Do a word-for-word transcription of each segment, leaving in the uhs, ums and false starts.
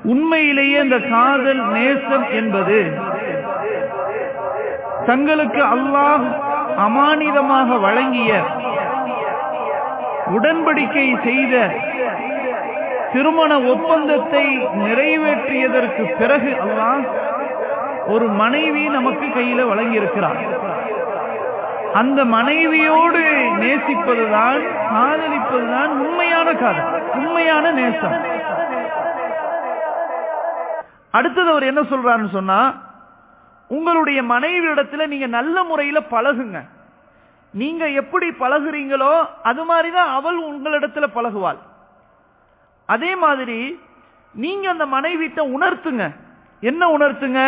உண்மையிலேயே இந்த காதல் நேசம் என்பது தங்களுக்கு அல்லாஹ் அமானிதமாக வழங்கிய உடன்படிக்கை செய்த திருமண ஒப்பந்தத்தை நிறைவேற்றியதற்கு பிறகு அல்லாஹ் ஒரு மனைவி நமக்கு கையில வழங்கி இருக்கிறார். அந்த மனைவியோடு நேசிப்பதுதான், காதலிப்பதுதான் உண்மையான காதல், உண்மையான நேசம். அடுத்தது அவர் என்ன சொல்றாருன்னு சொன்னா, உங்களுடைய மனைவி இடத்துல நீங்க நல்ல முறையில பழகுங்க. நீங்க எப்படி பழகுறீங்களோ அது மாதிரிதான் அவள் உங்களிடத்துல பழகுவாள். அதே மாதிரி நீங்க அந்த மனைவிட்ட உணர்த்துங்க. என்ன உணர்த்துங்க?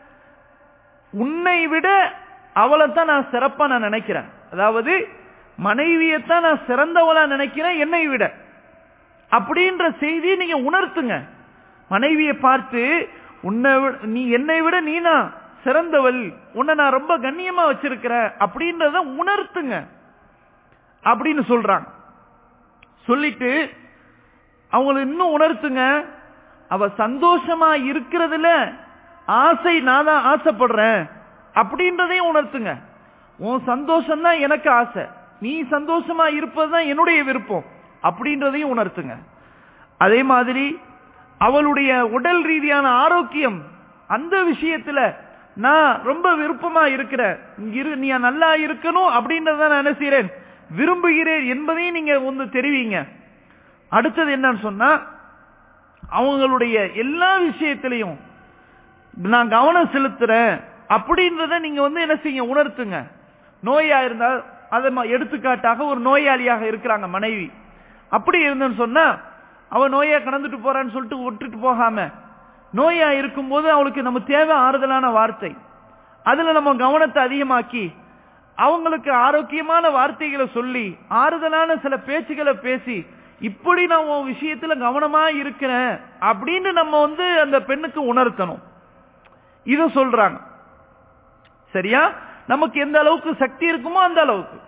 உன்னை விட அவளைத்தான் நான் சிறப்பா நான் நினைக்கிறேன், அதாவது மனைவியத்தான் நான் சிறந்தவளா நினைக்கிறேன் என்னை விட, அப்படின்ற செய்தியை நீங்க உணர்த்துங்க. மனைவியை பார்த்து உன்னை நீ என்னை விட நீனா சிறந்தவள், உன்னை நான் ரொம்ப கண்ணியமா வச்சிருக்கிறேன் அப்படின்றத உணர்த்துங்க அப்படின்னு சொல்றாங்க. சொல்லிட்டு அவங்களை இன்னும் உணர்த்துங்க, அவ சந்தோஷமா இருக்கிறதுல ஆசை நான் தான் ஆசைப்படுறேன் அப்படின்றதையும் உணர்த்துங்க. உன் சந்தோஷம் தான் எனக்கு ஆசை, நீ சந்தோஷமா இருப்பதுதான் என்னுடைய விருப்பம் அப்படின்றதையும் உணர்த்துங்க. அதே மாதிரி அவளுடைய உடல் ரீதியான ஆரோக்கியம், அந்த விஷயத்துல நான் ரொம்ப விருப்பமா இருக்கிறேன், நீ நல்லா இருக்கணும் அப்படின்றத நான் என்ன செய்றேன், விரும்புகிறேன் என்பதையும் நீங்க வந்து தெரிவிங்க. அடுத்தது என்னன்னு சொன்னா, அவங்களுடைய எல்லா விஷயத்திலையும் நான் கவனம் செலுத்துறேன் அப்படின்றத நீங்க வந்து என்ன செய்ய உணர்த்துங்க. நோயா இருந்தால் அதை எடுத்துக்காட்டாக ஒரு நோயாளியாக இருக்கிறாங்க மனைவி, அப்படி இருந்தேன்னு சொன்னா அவ நோயா கடந்துட்டு போறான்னு சொல்லிட்டு விட்டுட்டு போகாம, நோயா இருக்கும் போது அவளுக்கு நம்ம தேவை ஆறுதலான வார்த்தை, அதுல நம்ம கவனத்தை அதிகமாக்கி அவங்களுக்கு ஆரோக்கியமான வார்த்தைகளை சொல்லி ஆறுதலான சில பேச்சுகளை பேசி, இப்படி நான் உன் விஷயத்துல கவனமா இருக்கிறேன் அப்படின்னு நம்ம வந்து அந்த பெண்ணுக்கு உணர்த்தணும். இத சொல்றாங்க. சரியா? நமக்கு எந்த அளவுக்கு சக்தி இருக்குமோ அந்த அளவுக்கு.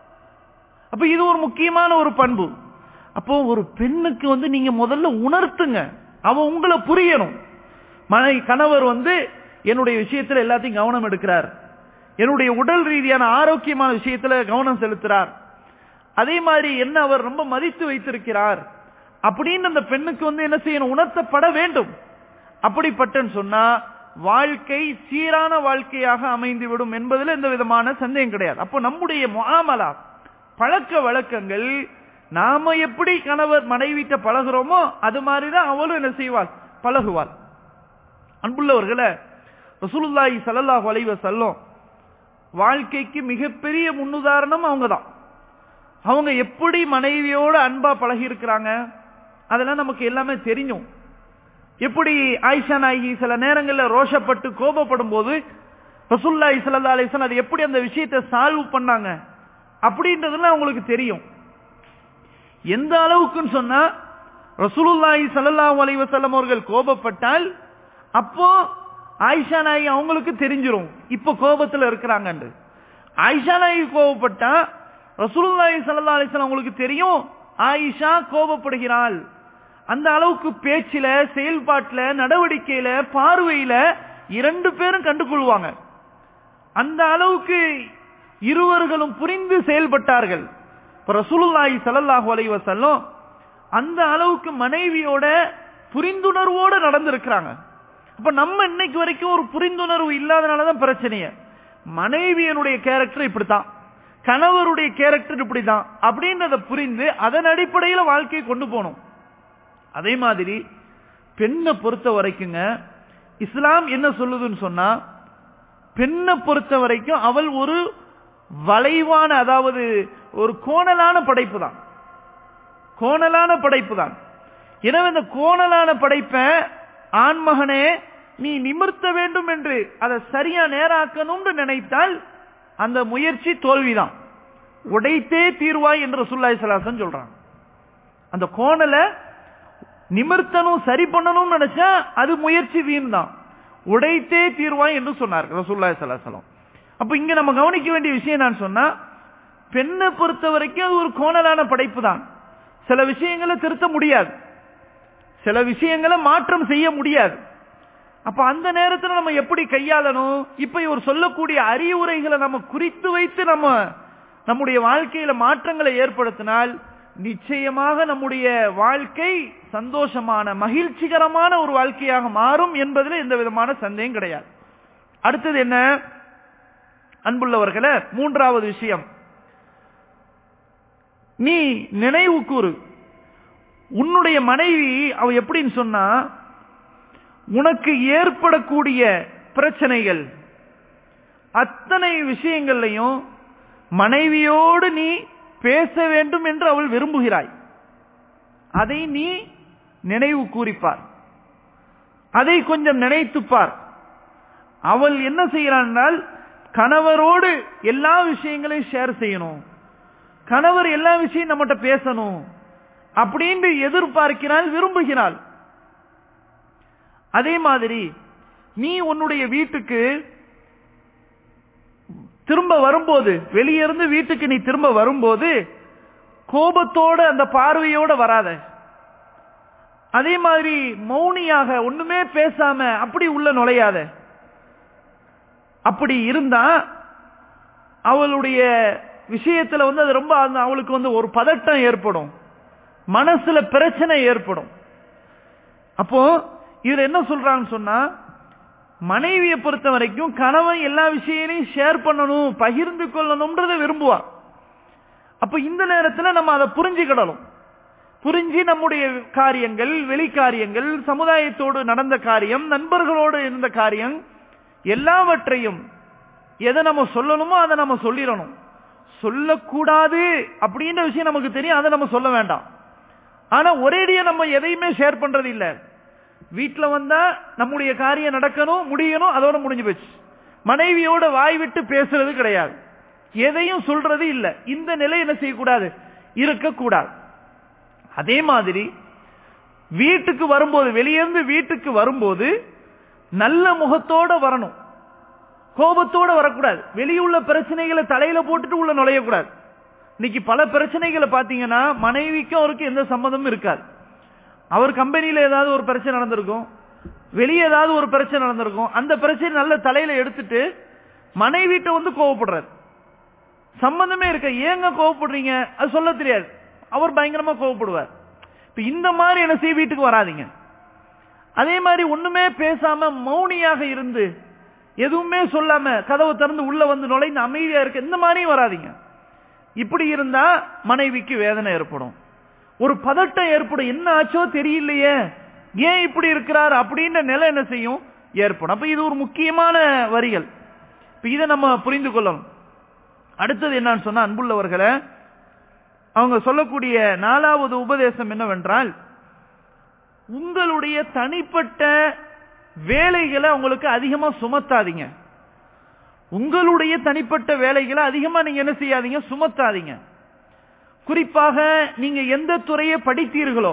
அப்ப இது ஒரு முக்கியமான ஒரு பண்பு. அப்போ ஒரு பெண்ணுக்கு வந்து நீங்க முதல்ல உணர்த்துங்க, அவ உங்களை புரியணும். மனை கணவர் வந்து என்னுடைய விஷயத்துல எல்லாத்தையும் கவனம் எடுக்கிறார், என்னுடைய உடல் ரீதியான ஆரோக்கியமான விஷயத்துல கவனம் செலுத்துறார், அதே மாதிரி என்ன அவர் ரொம்ப மதித்து வைத்திருக்கிறார் அப்படின்னு அந்த பெண்ணுக்கு வந்து என்ன செய்யணும், உணர்த்தப்பட வேண்டும். அப்படிப்பட்டன்னு சொன்னா வாழ்க்கை சீரான வாழ்க்கையாக அமைந்துவிடும் என்பதில் எந்த விதமான சந்தேகம் கிடையாது. அப்போ நம்முடைய முஆமலா, பழக்க வழக்கங்கள், நாம எப்படி கணவர் மனைவிட்ட பழகுறோமோ அது மாதிரிதான் அவளும் என்ன செய்வாள், பழகுவாள். அன்புள்ளவர்களே, ரசூலுல்லாஹி ஸல்லல்லாஹு அலைஹி வஸல்லம் வாழ்க்கைக்கு மிகப்பெரிய முன்னுதாரணம் அவங்க தான். அவங்க எப்படி மனைவியோட அன்பா பழகி இருக்கிறாங்க அதெல்லாம் நமக்கு எல்லாமே தெரியும். எப்படி ஆயிஷா நாயகி சில நேரங்களில் ரோஷப்பட்டு கோபப்படும் போது ரசூலுல்லாஹி ஸல்லல்லாஹு அலைஹி வஸல்லம் அது எப்படி அந்த விஷயத்தை சால்வ் பண்ணாங்க அப்படின்றதுலாம் அவங்களுக்கு தெரியும். எந்த அளவுக்குன்னு சொன்னா, ரசூலுல்லாஹி ஸல்லல்லாஹு அலைஹி வஸல்லம் அவர்கள் கோபப்பட்டால் அப்போ ஆயிஷா நாயகி அவங்களுக்கு தெரிஞ்சிரும் இப்ப கோபத்துல இருக்கிறாங்க. ஆயிஷா நாயகி கோபப்பட்டா ரசூலுல்லாஹி ஸல்லல்லாஹு அலைஹி வஸல்லம் அவங்களுக்கு தெரியும் ஆயிஷா கோபப்படுகிறாள். அந்த அளவுக்கு பேச்சில, செயல்பாட்டுல, நடவடிக்கையில, பார்வையில இரண்டு பேரும் கண்டுகொள்வாங்க. அந்த அளவுக்கு இருவர்களும் புரிந்து செயல்பட்டார்கள். ரசூலுல்லாஹி ஸல்லல்லாஹு அலைஹி வஸல்லம் அந்த அளவுக்கு மனைவியோட புரிந்துணர்வோடு நடந்திருக்கிறாங்க. அப்ப நம்ம இன்னைக்கு வரைக்கும் ஒரு புரிந்துணர்வு இல்லாதனாலதான் பிரச்சனையே. மனைவியனுடைய கேரக்டர் இப்படித்தான், கணவருடைய கேரக்டர் இப்படிதான் அப்படின்றத புரிந்து அதன் அடிப்படையில் வாழ்க்கையை கொண்டு போகணும். அதே மாதிரி பெண்ணை பொறுத்த வரைக்குங்க இஸ்லாம் என்ன சொல்லுதுன்னு சொன்னா, பெண்ணை பொறுத்த வரைக்கும் அவள் ஒரு வளைவான, அதாவது ஒரு கோணலான படைப்பு தான், கோணலான படைப்பு தான். எனவே இந்த கோணலான படைப்பை ஆண்மகனே நீ நிமிர்த்த வேண்டும் என்று அதை சரியா நேராக்கணும்னு நினைத்தால் அந்த முயற்சி தோல்விதான், உடைத்தே தீர்வாய் என்று ரசூலுல்லாஹி ஸல்லல்லாஹு அலைஹி வஸல்லம் சொல்றாங்க. அந்த கோணலை நிமிர்த்தனும் சரி பண்ணணும் நினைச்சா அது முயற்சி வீண் தான், உடைத்தே தீர்வாய் என்று சொன்னார் ரசூலுல்லாஹி ஸல்லல்லாஹு அலைஹி வஸல்லம். அப்ப இங்க நம்ம கவனிக்க வேண்டிய விஷயம் நான் சொன்னா, பெண்ணை பொறுத்த வரைக்கும் அது ஒரு கோணலான படைப்பு தான். சில விஷயங்களை திருத்த முடியாது, சில விஷயங்களை மாற்றம் செய்ய முடியாது. அப்ப அந்த நேரத்தில் நம்ம எப்படி கையாளணும்? இப்ப இவர் சொல்லக்கூடிய அறிவுரைகளை நம்ம குறித்து வைத்து நம்ம நம்முடைய வாழ்க்கையில மாற்றங்களை ஏற்படுத்தினால் நிச்சயமாக நம்முடைய வாழ்க்கை சந்தோஷமான மகிழ்ச்சிகரமான ஒரு வாழ்க்கையாக மாறும் என்பதில் எந்த விதமான சந்தேகம் கிடையாது. அடுத்தது என்ன அன்புள்ளவர்களே, மூன்றாவது விஷயம், நீ நினைவு கூறு. உன்னுடைய மனைவி அவ எப்படின்னு சொன்னா, உனக்கு ஏற்படக்கூடிய பிரச்சனைகள் அத்தனை விஷயங்களையும் மனைவியோடு நீ பேச வேண்டும் என்று அவள் விரும்புகிறாய். அதை நீ நினைவு கூறிப்பார், அதை கொஞ்சம் நினைத்துப்பார். அவள் என்ன செய்கிறாள்? கணவரோடு எல்லா விஷயங்களையும் ஷேர் செய்யணும், கணவர் எல்லா விஷயம் நம்மகிட்ட பேசணும் அப்படின்னு எதிர்பார்க்கிறாள், விரும்புகிறாள். அதே மாதிரி நீ உன்னுடைய வீட்டுக்கு திரும்ப வரும்போது, வெளியிருந்து வீட்டுக்கு நீ திரும்ப வரும்போது கோபத்தோட அந்த பார்வையோட வராத. அதே மாதிரி மௌனியாக ஒண்ணுமே பேசாம அப்படி உள்ள நுழையாத. அப்படி இருந்தா அவளுடைய விஷயத்துல வந்து அது ரொம்ப அவளுக்கு வந்து ஒரு பதட்டம் ஏற்படும், மனசுல பிரச்சனை ஏற்படும். அப்போ இதுல என்ன சொல்றான்னு சொன்னா, மனைவியை பொறுத்த வரைக்கும் கணவன் எல்லா விஷயங்களையும் ஷேர் பண்ணணும், பகிர்ந்து கொள்ளணும்ன்றத விரும்புவா. அப்ப இந்த நேரத்தில் நம்ம அதை புரிஞ்சுக்கிடணும். புரிஞ்சு நம்முடைய காரியங்கள், வெளி காரியங்கள், சமுதாயத்தோடு நடந்த காரியம், நண்பர்களோடு இருந்த காரியம் எல்லாவற்றையும் எதை நம்ம சொல்லணுமோ அதை நம்ம சொல்லிடணும். சொல்லக்கூடாது அப்படின்ற விஷயம் நமக்கு தெரியும், அதை நம்ம சொல்ல வேண்டாம். ஆனா ஒரேடியா நம்ம எதையுமே ஷேர் பண்றது இல்ல. வீட்டுல வந்தா நம்முடைய காரியம் நடக்கணும், முடியணும், அதோட முடிஞ்சு போச்சு. மனைவியோட வாய் விட்டு பேசுறது கிடையாது, எதையும் சொல்றது இல்ல. இந்த நிலை என்ன செய்யக்கூடாது? இருக்கக்கூடாது. அதே மாதிரி வீட்டுக்கு வரும்போது, வெளியிருந்து வீட்டுக்கு வரும்போது நல்ல முகத்தோட வரணும், கோபத்தோட வரக்கூடாது. வெளியுள்ள பிரச்சனைகளை தலையில போட்டுட்டு உள்ள நுழையக்கூடாது. இன்னைக்கு பல பிரச்சனைகளை பாத்தீங்கன்னா மனைவிக்கும் அவருக்கு எந்த சம்மந்தமும் இருக்காது. அவர் கம்பெனியில ஏதாவது ஒரு பிரச்சனை நடந்திருக்கும், வெளியே ஏதாவது ஒரு பிரச்சனை நடந்திருக்கும், அந்த பிரச்சனை நல்ல தலையில எடுத்துட்டு மனைவிட்ட வந்து கோவப்படுறாரு. சம்பந்தமே இருக்க, ஏங்க கோவப்படுறீங்க அது சொல்ல தெரியாது, அவர் பயங்கரமா கோவப்படுவார். இப்ப இந்த மாதிரி என்ன செய்ய வீட்டுக்கு வராதிங்க. அதே மாதிரி ஒண்ணுமே பேசாம மௌனியாக இருந்து எதுவுமே சொல்லாம கதவை திறந்து உள்ள வந்து நுழைந்து அமைதியா இருக்க, இந்த மாதிரியும் வராதிங்க. இப்படி இருந்தா மனைவிக்கு வேதனை ஏற்படும், ஒரு பதட்டம் ஏற்படும். என்ன ஆச்சோ தெரியலையே, ஏன் இப்படி இருக்கிறார் அப்படின்ற நிலை என்ன செய்யும்? ஏற்படும். அப்ப இது ஒரு முக்கியமான வரிகள். இப்ப இதை நம்ம புரிந்து கொள்ளணும். அடுத்தது என்னன்னு சொன்னா அன்புள்ளவர்களை, அவங்க சொல்லக்கூடிய நாலாவது உபதேசம் என்னவென்றால், உங்களுடைய தனிப்பட்ட வேலைகளை உங்களுக்கு அதிகமா சுமத்தாதீங்க. உங்களுடைய தனிப்பட்ட வேலைகளை அதிகமா நீங்க என்ன செய்யாதீங்க? சுமத்தாதீங்க. குறிப்பாக நீங்க எந்த துறையை படித்தீர்களோ,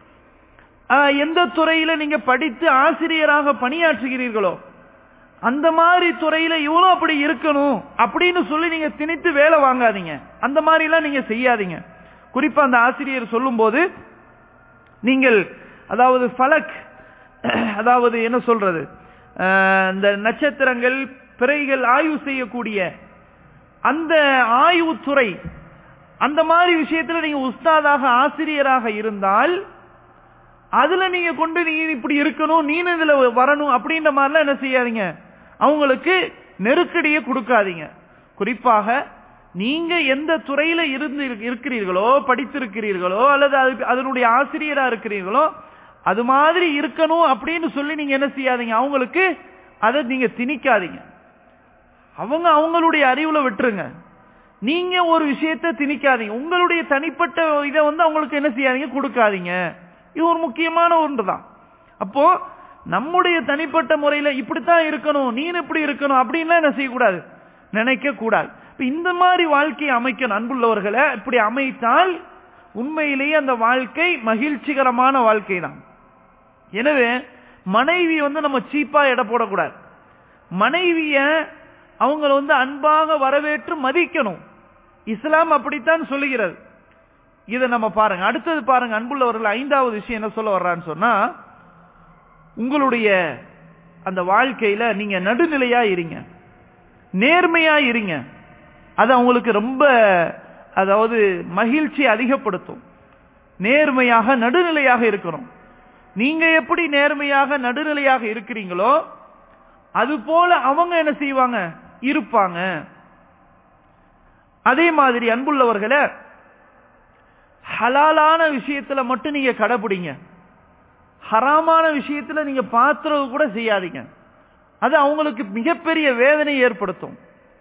எந்த துறையில நீங்க படித்து ஆசிரியராக பணியாற்றுகிறீர்களோ, அந்த மாதிரி துறையில இவ்வளவு அப்படி இருக்கணும் அப்படின்னு சொல்லி நீங்க திணித்து வேலை வாங்காதீங்க. அந்த மாதிரி எல்லாம் நீங்க செய்யாதீங்க. குறிப்பா அந்த ஆசிரியர் சொல்லும் போது, நீங்கள் அதாவது ஃபலக், அதாவது என்ன சொல்றது, இந்த நட்சத்திரங்கள் பிறைகள் ஆய்வு செய்யக்கூடிய அந்த ஆய்வு துறை, அந்த மாதிரி விஷயத்துல நீங்க உஸ்தாதாக ஆசிரியராக இருந்தால் அதுல நீங்க கொண்டு நீ இப்படி இருக்கணும், நீ இதுல வரணும் அப்படின்ற மாதிரிலாம் என்ன செய்யாதீங்க, அவங்களுக்கு நெருக்கடியை கொடுக்காதீங்க. குறிப்பாக நீங்க எந்த துறையில இருந்து இருக்கிறீர்களோ, படித்திருக்கிறீர்களோ, அல்லது அதனுடைய ஆசிரியரா இருக்கிறீர்களோ, அது மாதிரி இருக்கணும் அப்படின்னு சொல்லி நீங்க என்ன செய்யாதீங்க, அவங்களுக்கு அதை நீங்க திணிக்காதீங்க. அவங்க அவங்களுடைய அறிவுல விட்டுருங்க, நீங்க ஒரு விஷயத்தை திணிக்காதீங்க. உங்களுடைய தனிப்பட்ட இதை வந்து அவங்களுக்கு என்ன செய்யாதீங்க, கொடுக்காதீங்க. இது ஒரு முக்கியமான ஒன்றுதான். அப்போ நம்முடைய தனிப்பட்ட முறையில இப்படித்தான் இருக்கணும், நீ இப்படி இருக்கணும் அப்படின்லாம் என்ன செய்யக்கூடாது, நினைக்க கூடாது. இந்த மாதிரி வாழ்க்கையை அமைக்கணும் அன்புள்ளவர்களை. இப்படி அமைத்தால் உண்மையிலேயே அந்த வாழ்க்கை மகிழ்ச்சிகரமான வாழ்க்கை தான். எனவே மனைவி வந்து நம்ம சீப்பா எடை போடக்கூடாது. மனைவிய அவங்க வந்து அன்பாக வரவேற்று மதிக்கணும். இஸ்லாம் அப்படித்தான் சொல்லுகிறது. இதை நம்ம பாருங்க. அடுத்தது பாருங்க அன்புள்ளவர்கள், ஐந்தாவது விஷயம் என்ன சொல்ல வர்றான்னு சொன்னா, உங்களுடைய அந்த வாழ்க்கையில நீங்க நடுநிலையா இருங்க, நேர்மையா இருங்க. அது அவங்களுக்கு ரொம்ப அதாவது மகிழ்ச்சி அதிகப்படுத்தும். நேர்மையாக நடுநிலையாக இருக்கணும். நீங்க எப்படி நேர்மையாக நடுநிலையாக இருக்கிறீங்களோ அது போல அவங்க என்ன செய்வாங்க, இருப்பாங்க. அதே மாதிரி அன்புள்ளவர்களே, ஹலாலான விஷயத்துல மட்டும் நீங்க கடைபிடிங்க. ஹராமான விஷயத்துல நீங்க பாத்துறது கூட செய்யாதீங்க. அது அவங்களுக்கு மிகப்பெரிய வேதனை ஏற்படுத்தும்.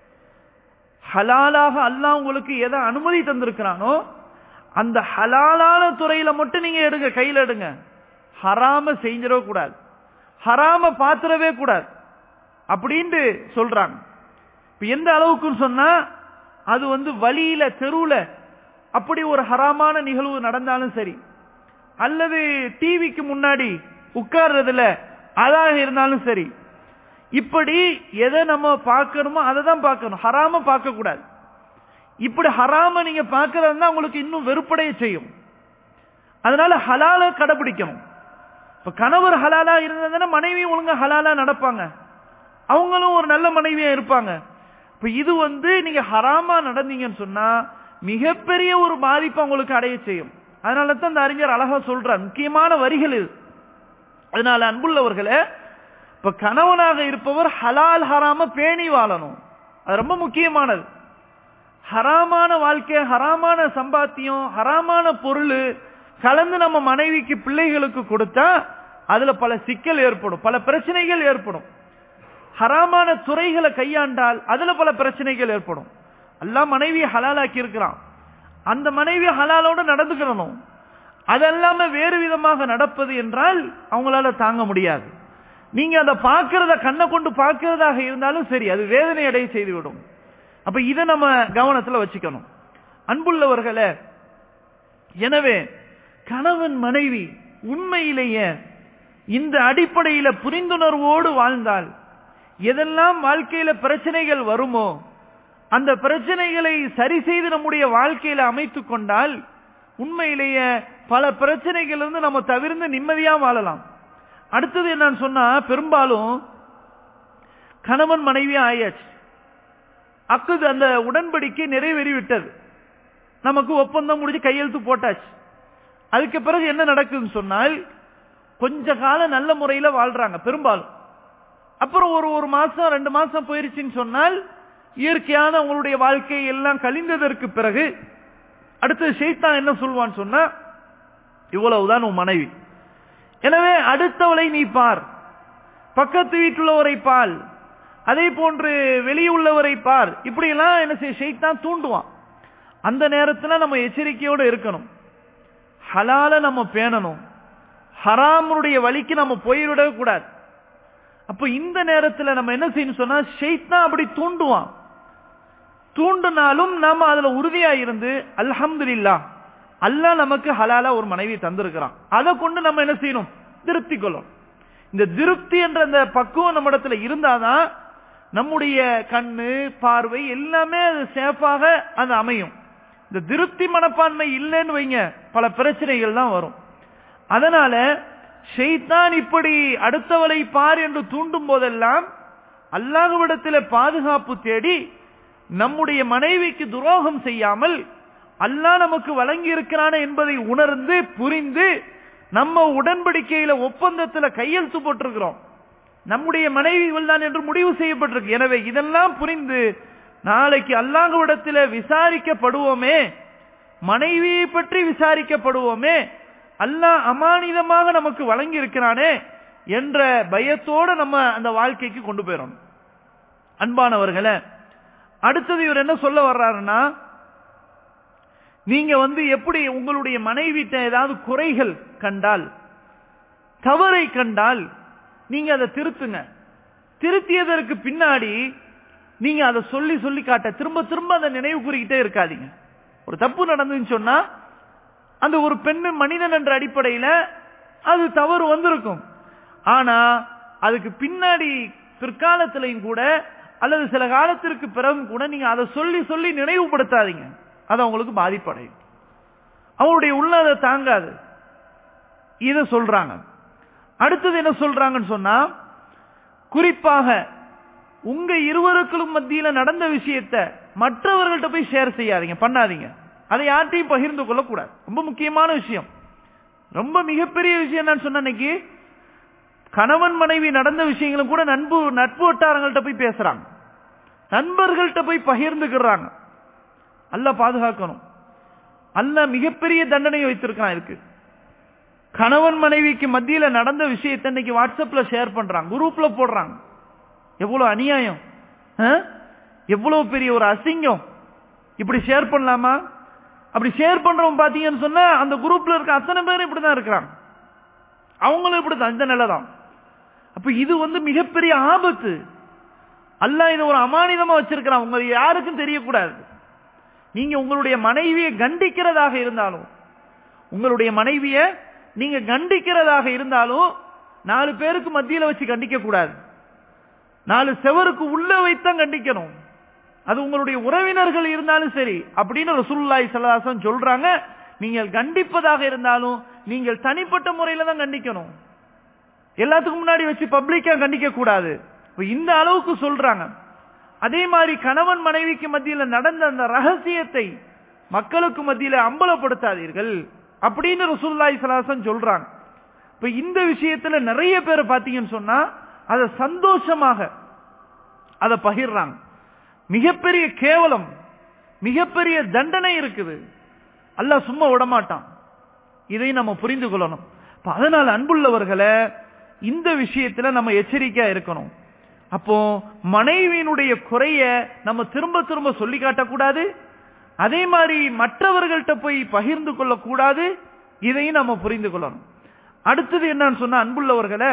ஹலாலாக அல்லாஹ் உங்களுக்கு எதை அனுமதி தந்திருக்கிறானோ அந்த ஹலாலான துறையில மட்டும் நீங்க எடுங்க, கையில எடுங்க. ஹராம செஞ்சிடவே கூடாது, ஹராம பாத்திரவே கூடாது அப்படின்னு சொல்றாங்க. இப்ப எந்த அளவுக்குன்னு சொன்னா, அது வந்து வழியில தெருவுல அப்படி ஒரு ஹராமான நிகழ்வு நடந்தாலும் சரி, அல்லது டிவிக்கு முன்னாடி உட்கார்றதுல அதாக இருந்தாலும் சரி, இப்படி எதை நம்ம பார்க்கணுமோ அதை தான் பார்க்கணும், ஹராம பார்க்க கூடாது. இப்படி ஹராம நீங்க பார்க்கறதா உங்களுக்கு இன்னும் வெறுப்படைய செய்யும். அதனால ஹலால கடைபிடிக்கணும். இப்ப கணவர் ஹலாலா இருந்ததுன்னா மனைவி ஒழுங்கா ஹலாலா நடப்பாங்க, அவங்களும் ஒரு நல்ல மனைவியா இருப்பாங்க. இப்ப இது வந்து நீங்க ஹராமா நடந்தீங்கன்னு சொன்னா மிகப்பெரிய ஒரு பாதிப்பு உங்களுக்கு அடைய செய்யும். அதனால தான் இந்த அறிஞர் அழகா சொல்றார், முக்கியமான வரிகள் இது. அதனால அன்புள்ளவர்களே, இப்ப கணவனாக இருப்பவர் ஹலால் ஹராம பேணி வாழணும். அது ரொம்ப முக்கியமானது. ஹராமான வாழ்க்கை, ஹராமான சம்பாத்தியம், ஹராமான பொருள் கலந்து நம்ம மனைவிக்கு பிள்ளைகளுக்கு கொடுத்தா அதுல பல சிக்கல் ஏற்படும், பல பிரச்சனைகள் ஏற்படும். ஹராமான துறைகளை கையாண்டால் அதுல பல பிரச்சனைகள் ஏற்படும். அல்லாஹ் மனைவியை ஹலாலாக்கி இருக்கிறான், அந்த மனைவி ஹலாலோட நடந்துக்கிறணும். அதெல்லாம வேறு விதமாக நடப்பது என்றால் அவங்களால தாங்க முடியாது. நீங்க அதை பார்க்கிறத கண்ணை கொண்டு பார்க்கிறதாக இருந்தாலும் சரி, அது வேதனை அடைய செய்துவிடும். அப்ப இதை நம்ம கவனத்துல வச்சுக்கணும் அன்புள்ளவர்களே. எனவே கணவன் மனைவி உண்மையிலேயே இந்த அடிப்படையில புரிந்துணர்வோடு வாழ்ந்தால், எதெல்லாம் வாழ்க்கையில பிரச்சனைகள் வருமோ அந்த பிரச்சனைகளை சரி செய்து நம்முடைய வாழ்க்கையில அமைத்துக் கொண்டால் உண்மையிலேயே பல பிரச்சனைகள் இருந்து நம்ம தவிர்த்து நிம்மதியா வாழலாம். அடுத்தது என்னன்னு சொன்னா, பெரும்பாலும் கணவன் மனைவி ஆயாச்சு, அக்குது அந்த உடன்படிக்கை நிறைவேறி விட்டது, நமக்கு ஒப்பந்தம் முடிஞ்சு கையெழுத்து போட்டாச்சு. அதுக்கு பிறகு என்ன நடக்குதுன்னு சொன்னால், கொஞ்ச காலம் நல்ல முறையில வாழ்றாங்க பெரும்பாலும். அப்புறம் ஒரு ஒரு மாசம் ரெண்டு மாசம் போயிருச்சுன்னு சொன்னால், இயற்கையான உங்களுடைய வாழ்க்கை எல்லாம் கழிந்ததற்கு பிறகு அடுத்து ஷைத்தான் என்ன சொல்வான்னு சொன்னா, இவ்வளவுதான் உன் மனைவி, எனவே அடுத்தவளை நீ பார், பக்கத்து வீட்டுள்ளவரை பால், அதே போன்று வெளியுள்ளவரை பார், இப்படி எல்லாம் என்ன செய்ய ஷைத்தான் தூண்டுவான். அந்த நேரத்தில் நம்ம எச்சரிக்கையோடு இருக்கணும், ஹலால நம்ம பேணணும், ஹராமுடைய வழிக்கு நம்ம போய்விடவே கூடாது. அப்ப இந்த நேரத்தில் நம்ம என்ன செய்யணும் சொன்னா, ஷைத்தான் அப்படி தூண்டுவான். தூண்டினாலும் நாம அதுல உறுதியா இருந்து அல்ஹம்துலில்லாஹ் அல்லாஹ் நமக்கு ஹலாலா ஒரு மனைவி தந்திருக்கிறான், அதை கொண்டு நம்ம என்ன செய்யணும், திருப்தி கொள்ளும். இந்த திருப்தி என்ற அந்த பக்குவம் நம்ம இடத்துல இருந்தாதான் நம்முடைய கண்ணு பார்வை எல்லாமே அது சேஃபாக அது அமையும். இந்த திருப்தி மனப்பான்மை இல்லைன்னு வைங்க, பல பிரச்சனைகள் தான் வரும். அதனால ஷைத்தான் இப்படி அடுத்தவளை பார் என்று தூண்டும் போதெல்லாம் அல்லாஹ்விடத்தில் பாதுகாப்பு தேடி நம்முடைய மனைவிக்கு துரோகம் செய்யாமல் அல்லாஹ் நமக்கு வழங்கி இருக்கிறான் என்பதை உணர்ந்து புரிந்து நம்ம உடன்படிக்கையில ஒப்பந்தத்துல கையெழுத்து போட்டிருக்கிறோம், நம்முடைய மனைவிகள் தான் என்று முடிவு செய்யப்பட்டிருக்கு. எனவே இதெல்லாம் புரிந்து நாளைக்கு அல்லாஹ்விடத்தில் விசாரிக்கப்படுவோமே, மனைவியை பற்றி விசாரிக்கப்படுவோமே, அல்லாஹ் அமானிதமாக நமக்கு வழங்கி இருக்கிறானே என்ற பயத்தோடு நம்ம அந்த வாழ்க்கைக்கு கொண்டு போயிடும். அன்பானவர்களே, அடுத்தது இவர் என்ன சொல்ல வர்றாருன்னா, நீங்க வந்து எப்படி உங்களுடைய மனைவிட்ட ஏதாவது குறைகள் கண்டால், தவறை கண்டால் நீங்க அதை திருத்துங்க. திருத்தியதற்கு பின்னாடி நீங்க அதை சொல்லி சொல்லி காட்ட திரும்ப திரும்ப அதை நினைவு கூறிக்கிட்டே இருக்காதீங்க. ஒரு தப்பு நடந்துன்னு சொன்னா அந்த ஒரு பெண்ணு மனிதன் என்ற அடிப்படையில அது தவறு வந்திருக்கும், ஆனா அதுக்கு பின்னாடி பிற்காலத்திலையும் கூட அல்லது சில காலத்திற்கு பிறகும் கூட நீங்க அதை சொல்லி சொல்லி நினைவுபடுத்தாதீங்க, அது அவங்களுக்கு பாதிப்படையும். அவருடைய உள்ள தாங்காது. இத சொல்றாங்க. அடுத்தது என்ன சொல்றாங்கன்னு சொன்னா, குறிப்பாக உங்க இருவருக்கும் மத்தியில நடந்த விஷயத்தை மற்றவர்கள்ட்ட போய் ஷேர் செய்யாதீங்க, பண்ணாதீங்க. அதை யார்ட்டையும் பகிர்ந்து கொள்ள கூடாது. ரொம்ப முக்கியமான விஷயம், ரொம்ப மிகப்பெரிய விஷயம் என்னன்னு சொன்ன, இன்னைக்கு கணவன் மனைவி நடந்த விஷயங்களும் கூட நண்பு நட்பு வட்டாரங்கள்ட்ட போய் பேசுறாங்க, நண்பர்கள்ட்ட போய் பகிர்ந்துக்கிறாங்க. அல்லாஹ் பாதுகாக்கணும். அல்லாஹ் மிகப்பெரிய தண்டனை வைத்திருக்கிறான் இருக்கு. கணவன் மனைவிக்கு மத்தியில நடந்த விஷயத்தை இன்னைக்கு வாட்ஸ்அப்ல ஷேர் பண்றாங்க, குரூப்ல போடுறாங்க. எவ்வளவு அநியாயம், எவ்வளவு பெரிய ஒரு அசிங்கம். இப்படி ஷேர் பண்ணலாமா? அப்படி ஷேர் பண்றவங்க பாத்தீங்கன்னு சொன்னா அந்த குரூப்ல இருக்க அத்தனை பேரும் இப்படிதான் இருக்கிறாங்க, அவங்களும் இப்படிதான், இந்த நிலைதான். அப்ப இது வந்து மிகப்பெரிய ஆபத்து. அல்லாஹ் இதை ஒரு அமானிதமா வச்சிருக்கிறான், உங்க யாருக்கும் தெரியக்கூடாது. நீங்க உங்களுடைய மனைவியை கண்டிக்கிறதாக இருந்தாலும், உங்களுடைய மனைவியை நீங்க கண்டிக்கிறதாக இருந்தாலும் நாலு பேருக்கு மத்தியில வச்சு கண்டிக்க கூடாது, நாலு செவருக்கு உள்ள வைத்தான் கண்டிக்கணும். அது உங்களுடைய உறவினர்கள் இருந்தாலும் சரி அப்படின்னு ரசூலுல்லாஹி ஸல்லல்லாஹு அலைஹி வஸல்லம் சொல்றாங்க. நீங்கள் கண்டிப்பதாக இருந்தாலும் நீங்கள் தனிப்பட்ட முறையில தான் கண்டிக்கணும், எல்லாத்துக்கும் முன்னாடி வச்சு பப்ளிக்கா கண்டிக்க கூடாது. இந்த அளவுக்கு சொல்றாங்க. அதே மாதிரி கணவன் மனைவிக்கு மத்தியில நடந்த அந்த ரகசியத்தை மக்களுக்கு மத்தியில அம்பலப்படுத்தாதீர்கள் அப்படின்னு ரசூலுல்லாஹி ஸல்லல்லாஹு அலைஹி வஸல்லம் சொல்றாங்க. இப்ப இந்த விஷயத்துல நிறைய பேரை பாத்தீங்கன்னு சொன்னா அதை சந்தோஷமாக அதை பகிர்றாங்க. மிகப்பெரிய கேவலம், மிகப்பெரிய தண்டனை இருக்குது. அல்லாஹ் சும்மா விடமாட்டான், இதை நம்ம புரிந்து கொள்ளணும். அதனால அன்புள்ளவர்களை இந்த விஷயத்துல நம்ம எச்சரிக்கையா இருக்கணும். அப்போ மனைவியினுடைய குறைய நம்ம திரும்ப திரும்ப சொல்லி காட்டக்கூடாது, அதே மாதிரி மற்றவர்கள்ட்ட போய் பகிர்ந்து கொள்ள கூடாது. இதையும் நம்ம புரிந்து கொள்ளணும். அடுத்தது என்னன்னு சொன்னா அன்புள்ளவர்களை,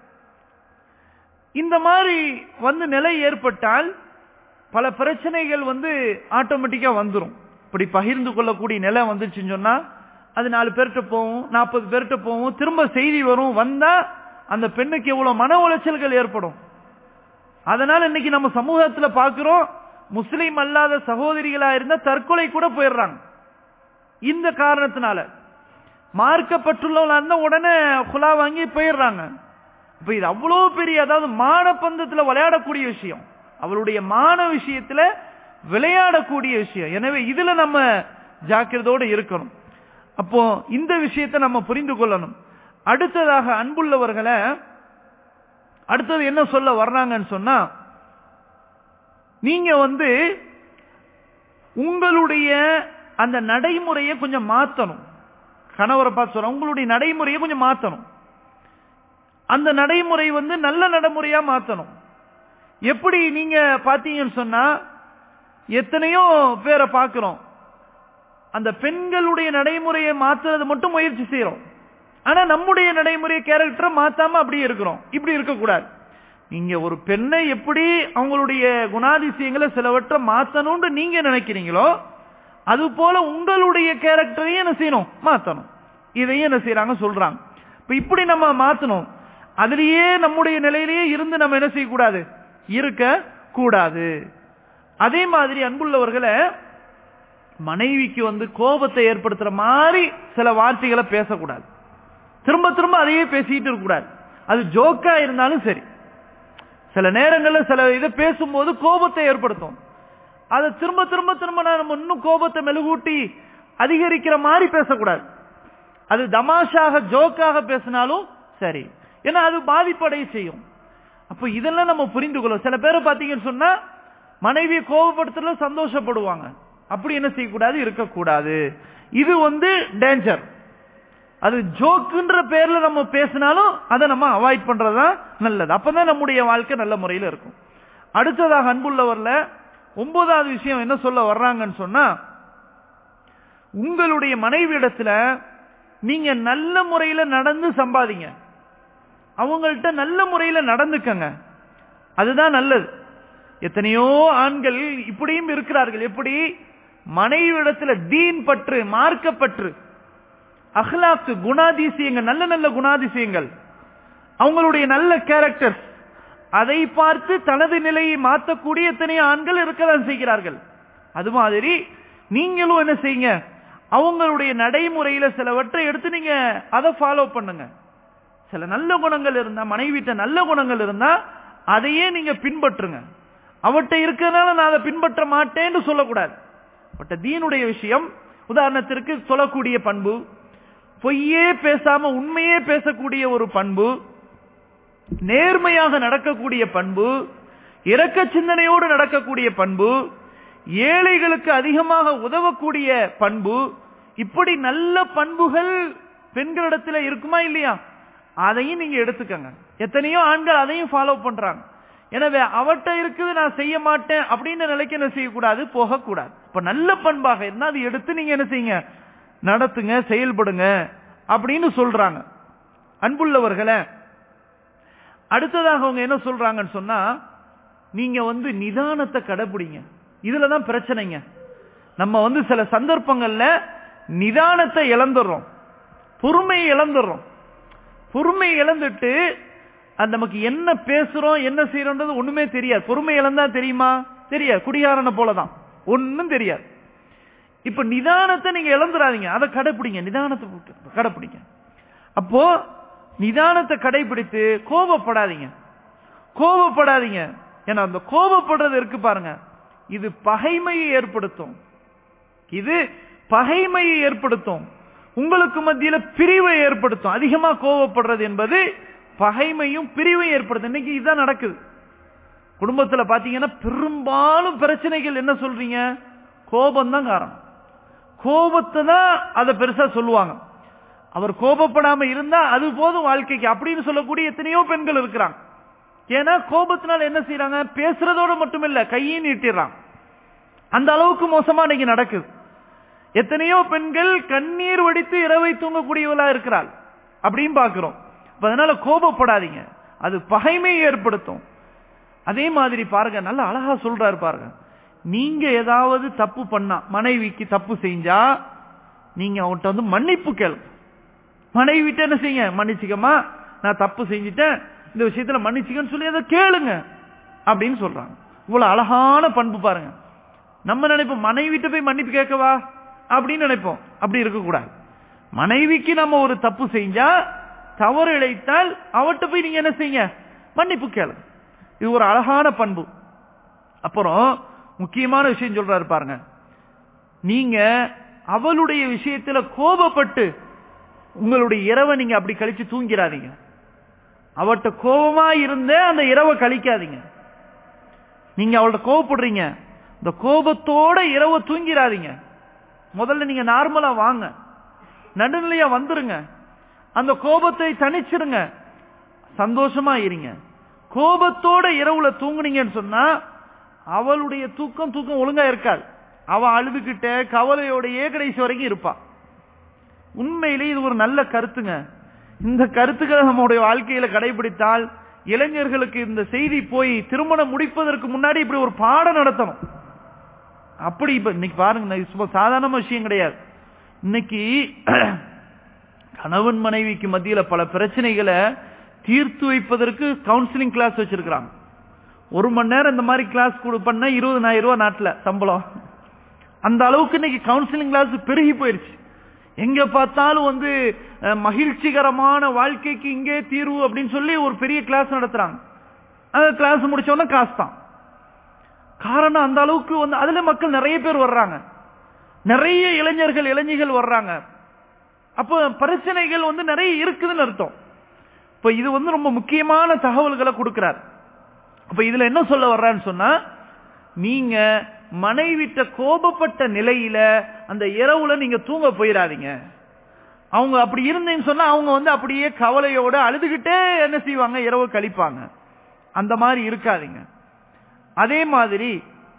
இந்த மாதிரி வந்து நிலை ஏற்பட்டால் பல பிரச்சனைகள் வந்து ஆட்டோமேட்டிக்கா வந்துடும். இப்படி பகிர்ந்து கொள்ளக்கூடிய நிலை வந்துச்சுன்னு சொன்னா அது நாலு பேர்கிட்ட போகும், நாற்பது பேர்கிட்ட போகும், திரும்ப செய்தி வரும். வந்தா அந்த பெண்ணுக்கு எவ்வளவு மன உளைச்சல்கள் ஏற்படும். அதனால இன்னைக்கு நம்ம சமூகத்துல பாக்குறோம், முஸ்லிம் அல்லாத சகோதரிகளா இருந்தா தற்கொலை கூட போயிடுறாங்க. இந்த காரணத்தினால மார்க்கப்பட்டுள்ளவங்களா இருந்தா உடனே குலா வாங்கி போயிடுறாங்க. இப்ப இது அவ்வளவு பெரிய, அதாவது மான பந்தத்துல விளையாடக்கூடிய விஷயம், அவளுடைய மான விஷயத்துல விளையாடக்கூடிய விஷயம். எனவே இதுல நம்ம ஜாக்கிரதையோடு இருக்கணும். அப்போ இந்த விஷயத்தை நம்ம புரிந்து கொள்ளணும். அடுத்ததாக அன்புள்ளவர்களை, அடுத்தது என்ன சொல்ல வர்றாங்கன்னு சொன்னா, நீங்க வந்து உங்களுடைய அந்த நடைமுறையை கொஞ்சம் மாத்தணும். கணவரை பார்த்து சொல்ற உங்களுடைய நடைமுறையை கொஞ்சம் மாத்தணும். அந்த நடைமுறை வந்து நல்ல நடைமுறையா மாத்தணும். எப்படி நீங்க பாத்தீங்கன்னு சொன்னா, எத்தனையோ பேரை பார்க்கிறோம், அந்த பெண்களுடைய நடைமுறையை மாத்துறது மட்டும் முயற்சி செய்யறோம், ஆனா நம்முடைய நடைமுறை கேரக்டரை மாத்தாம அப்படியே இருக்கிறோம். இப்படி இருக்கக்கூடாது. நீங்க ஒரு பெண்ணை எப்படி அவங்களுடைய குணாதிசயங்களை சிலவற்றை மாத்தணும்னு நீங்க நினைக்கிறீங்களோ அது போல உங்களுடைய கேரக்டரையும் என்ன செய்யணும், மாத்தணும். இதையும் என்ன செய்யறாங்க சொல்றாங்க. இப்ப இப்படி நம்ம மாத்தணும். அதுலயே நம்முடைய நிலையிலேயே இருந்து நம்ம என்ன செய்யக்கூடாது, இருக்க கூடாது. அதே மாதிரி அன்புள்ளவர்களை, மனைவிக்கு வந்து கோபத்தை ஏற்படுத்துற மாதிரி சில வார்த்தைகளை பேசக்கூடாது. திரும்ப திரும்ப அதையே பேசிட்டு இருக்க கூடாது. அது ஜோக்கா இருந்தாலும் சரி, சில நேரங்களில் சில இதை பேசும்போது கோபத்தை ஏற்படுத்தும். அதை திரும்ப திரும்ப திரும்ப நம்ம இன்னும் கோபத்தை மெழுகூட்டி அதிகரிக்கிற மாதிரி பேசக்கூடாது. அது தமாஷாக ஜோக்காக பேசினாலும் சரி, ஏன்னா அது பாதிப்படைய செய்யும். அப்ப இதெல்லாம் நம்ம புரிந்து கொள்ளும். சில பேரை பாத்தீங்கன்னு சொன்னா மனைவியை கோபப்படுத்துறதுல சந்தோஷப்படுவாங்க. அப்படி என்ன செய்யக்கூடாது, இருக்கக்கூடாது. இது வந்து டேஞ்சர். அது ஜோக்குன்ற பேர்ல நம்ம பேசினாலும் அதை நம்ம அவாய்ட் பண்றதுதான் நல்லது. அப்பதான் நம்முடைய வாழ்க்கை நல்ல முறையில் இருக்கும். அடுத்ததாக அன்புள்ளவர்ல ஒன்பதாவது விஷயம் என்ன சொல்ல வர்றாங்கன்னு சொன்னா, உங்களுடைய மனைவி இடத்துல நீங்க நல்ல முறையில நடந்து சம்பாதிங்க, அவங்கள்ட்ட நல்ல முறையில நடந்துக்கங்க, அதுதான் நல்லது. எத்தனையோ ஆண்கள் இப்படியும் இருக்கிறார்கள். எப்படி மனைவி இடத்துல தீன் பற்று, மார்க்க பற்று, அஹ்லாக்கு குணாதிசயங்கள், நல்ல நல்ல குணாதிசயங்கள், அவங்களுடைய நல்ல கேரக்டர், அதை பார்த்து தனது நிலையை மாற்றக்கூடிய எத்தனையோ ஆண்கள் இருக்கதான் செய்கிறார்கள். அது மாதிரி நீங்களும் என்ன செய்யுங்க, அவங்களுடைய நடைமுறையில சிலவற்றை எடுத்து நீங்க அதை ஃபாலோ பண்ணுங்க. சில நல்ல குணங்கள் இருந்தா, மனைவிட்ட நல்ல குணங்கள் இருந்தா அதையே நீங்க பின்பற்றுங்க. அவட்ட இருக்கிறதுனால நான் அதை பின்பற்ற மாட்டேன்னு சொல்லக்கூடாது. பட் தீனுடைய விஷயம், உதாரணத்திற்கு சொல்லக்கூடிய பண்பு, பொய்யே பேசாம உண்மையே பேசக்கூடிய ஒரு பண்பு, நேர்மையாக நடக்கக்கூடிய பண்பு, இரக்க சிந்தனையோடு நடக்கக்கூடிய பண்பு, ஏழைகளுக்கு அதிகமாக உதவக்கூடிய பண்பு, இப்படி நல்ல பண்புகள் பெண்களிடத்தில் இருக்குமா இல்லையா? அதையும் நீங்க எடுத்துக்கங்க. எத்தனையோ ஆண்கள் அதையும் ஃபாலோ பண்றாங்க. எனவே அவட்ட இருக்குது நான் செய்ய மாட்டேன் அப்படின்னு நிலைக்கு என்ன செய்யக்கூடாது, போகக்கூடாது. இப்ப நல்ல பண்பாக இருந்தா அதை எடுத்து நீங்க என்ன செய்யுங்க, நடத்துங்க, செயல்படுங்க அப்படின்னு சொல்றாங்க. அன்புள்ளவர்களே, அடுத்ததாக அவங்க என்ன சொல்றாங்கன்னு சொன்னா, நீங்க வந்து நிதானத்தை கடைபிடிங்க. இதுலதான் பிரச்சனைங்க. நம்ம வந்து சில சந்தர்ப்பங்கள்ல நிதானத்தை இழந்துடுறோம், பொறுமையை இழந்துடுறோம். பொறுமை இழந்துட்டு அது நமக்கு என்ன பேசுறோம் என்ன செய்யறோம்ன்றது ஒண்ணுமே தெரியாது. பொறுமை இழந்தா தெரியுமா? தெரியாது. குடிகாரனை போலதான், ஒன்னும் தெரியாது. இப்ப நிதானத்தை நீங்க இழந்துடாதீங்க, அதை கடைபிடிங்க, நிதானத்தை கடைபிடிங்க. அப்போ நிதானத்தை கடைபிடித்து கோபப்படாதீங்க, கோபப்படாதீங்க. ஏன்னா அந்த கோபப்படுறது இருக்கு பாருங்க, இது பகைமையை ஏற்படுத்தும். இது பகைமையை ஏற்படுத்தும், உங்களுக்கு மத்தியில பிரிவை ஏற்படுத்தும். அதிகமா கோபப்படுறது என்பது பகைமையும் பிரிவை ஏற்படுத்தும். இன்னைக்கு இதுதான் நடக்குது. குடும்பத்துல பாத்தீங்கன்னா பெரும்பாலும் பிரச்சனைகள் என்ன சொல்றீங்க, கோபம் தான் காரணம். கோபத்தை தான் அதை பெருசா சொல்லுவாங்க. அவர் கோபப்படாம இருந்தா அது போதும் வாழ்க்கைக்கு அப்படின்னு சொல்லக்கூடிய எத்தனையோ பெண்கள் இருக்கிறாங்க. ஏன்னா கோபத்தினால என்ன செய்யறாங்க, பேசுறதோட மட்டுமில்ல கையும் நீட்டிடுறாங்க. அந்த அளவுக்கு மோசமா இன்னைக்கு நடக்குது. எத்தனையோ பெண்கள் கண்ணீர் வடித்து இரவை தூங்கக்கூடியவளா இருக்கிறாள் அப்படின்னு பாக்குறோம். அதனால கோபப்படாதீங்க, அது பகைமையை ஏற்படுத்தும். அதே மாதிரி பாருங்க, நல்ல அழகா சொல்றாரு பாருங்க, நீங்க ஏதாவது தப்பு பண்ணா, மனைவிக்கு தப்பு செஞ்சா நீங்க அவன்கிட்ட வந்து மன்னிப்பு கேளு. மனைவிட்ட என்ன செய்யுங்க, மன்னிச்சுக்கமா நான் தப்பு செஞ்சுட்டேன், இந்த விஷயத்துல மன்னிச்சுக்கன்னு சொல்லி அதை கேளுங்க அப்படின்னு சொல்றாங்க. இவ்வளவு அழகான பண்பு பாருங்க. நம்ம நினைப்போம் மனைவிட்ட போய் மன்னிப்பு கேட்கவா அப்படின்னு நினைப்போம். அப்படி இருக்கக்கூடாது. மனைவிக்கு நம்ம ஒரு தப்பு செஞ்சா, தவறு இழைத்தால் அவட்ட போய் நீங்க என்ன செய்யுங்க, மன்னிப்பு கேளுங்க. இது ஒரு அழகான பண்பு. அப்புறம் முக்கியமான விஷயம் சொல்றாரு பாருங்க, நீங்க அவளுடைய விஷயத்துல கோபப்பட்டு உங்களுடைய இரவை நீங்க அப்படி கழிச்சு தூங்கிறாதீங்க. அவட்ட கோபமா இருந்த அந்த இரவை கழிக்காதீங்க. நீங்க அவள்கிட்ட கோபப்படுறீங்க, இந்த கோபத்தோட இரவை தூங்கிறாதீங்க. முதல்ல நீங்க நார்மலா வாங்க, நடுநிலையா வந்துருங்க, அந்த கோபத்தை தனிச்சிருங்க, சந்தோஷமா இருங்க. கோபத்தோட இரவுல தூங்குனீங்கன்னு சொன்னா அவளுடைய தூக்கம் தூக்கம் ஒழுங்கா இருக்காது. அவ அழுதுகிட்ட கவலையோடையே கடைசி வரைக்கும் இருப்பா. உண்மையிலே இது ஒரு நல்ல கருத்துங்க. இந்த கருத்துக்களை நம்முடைய வாழ்க்கையில கடைபிடித்தால் இளைஞர்களுக்கு இந்த செய்தி போய் திருமணம் முடிப்பதற்கு முன்னாடி இப்படி ஒரு பாடம் நடத்தணும். அப்படி இப்ப இன்னைக்கு பாருங்க, சும்மா சாதாரண விஷயம் கிடையாது. இன்னைக்கு கணவன் மனைவிக்கு மத்தியில பல பிரச்சனைகளை தீர்த்து வைப்பதற்கு கவுன்சிலிங் கிளாஸ் வச்சிருக்கிறாங்க. ஒரு மணி நேரம் இந்த மாதிரி கிளாஸ் பண்ண இருபதாயிரம் ரூபாய் நாட்டுல சம்பளம். அந்த அளவுக்கு இன்னைக்கு கவுன்சிலிங் கிளாஸ் பெருகி போயிருச்சு. எங்க பார்த்தாலும் வந்து மகிழ்ச்சிகரமான வாழ்க்கைக்கு இங்கே தீர்வு அப்படின்னு சொல்லி ஒரு பெரிய கிளாஸ் நடத்துறாங்க. அந்த கிளாஸ் முடிச்சோன்னா காசு தான். காரணம் அந்த அளவுக்கு வந்து அதுல மக்கள் நிறைய பேர் வர்றாங்க, நிறைய இளைஞர்கள் இளைஞர்கள் வர்றாங்க. அப்போ பிரச்சனைகள் வந்து நிறைய இருக்குதுன்னு அர்த்தம். இப்ப இது வந்து ரொம்ப முக்கியமான தகவல்களை கொடுக்கிறார். அப்ப இதுல என்ன சொல்ல வர்றான்னு சொன்னா, நீங்க மனைவிட்ட கோபப்பட்ட நிலையில அந்த இரவுல நீங்க தூங்க போயிடாதீங்க. அவங்க அப்படி இருந்தேன்னு சொன்னா அவங்க வந்து அப்படியே கவலையோட அழுதுகிட்டே என்ன செய்வாங்க, இரவு கழிப்பாங்க. அந்த மாதிரி இருக்காதீங்க. அதே மாதிரி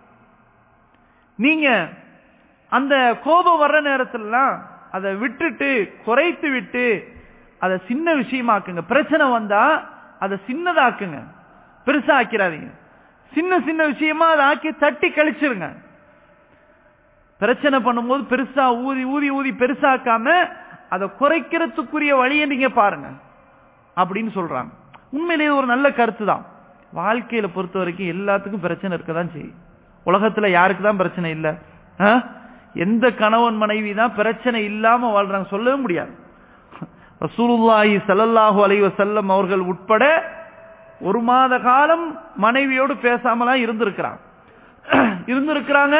நீங்க அந்த கோபம் வர்ற நேரத்திலாம் அதை விட்டுட்டு குறைத்து விட்டு அதை சின்ன விஷயமாக்குங்க. பிரச்சனை வந்தா அதை சின்னதாக்குங்க, பெருசா ஆக்கிறாதீங்க. சின்ன சின்ன விஷயமா அதை ஆக்கி தட்டி கழிச்சிருங்க. பிரச்சனை பண்ணும்போது பெருசா ஊதி ஊதி ஊதி பெருசாக்காம அதை குறைக்கிறதுக்குரிய வழியை நீங்க பாருங்க அப்படின்னு சொல்றாங்க. உண்மையிலேயே ஒரு நல்ல கருத்து தான். வாழ்க்கையில பொறுத்த வரைக்கும் எல்லாத்துக்கும் பிரச்சனை இருக்கதான் செய்யும். உலகத்துல யாருக்கு தான் பிரச்சனை இல்லை? எந்த கணவன் மனைவி தான் பிரச்சனை இல்லாம வாழ்றாங்க சொல்லவே முடியாது. ரசூலுல்லாஹி ஸல்லல்லாஹு அலைஹி வஸல்லம் அவர்கள் உட்பட ஒரு மாத காலம் மனைவியோடு பேசாமலாம் இருந்திருக்கிறாங்க இருந்திருக்கிறாங்க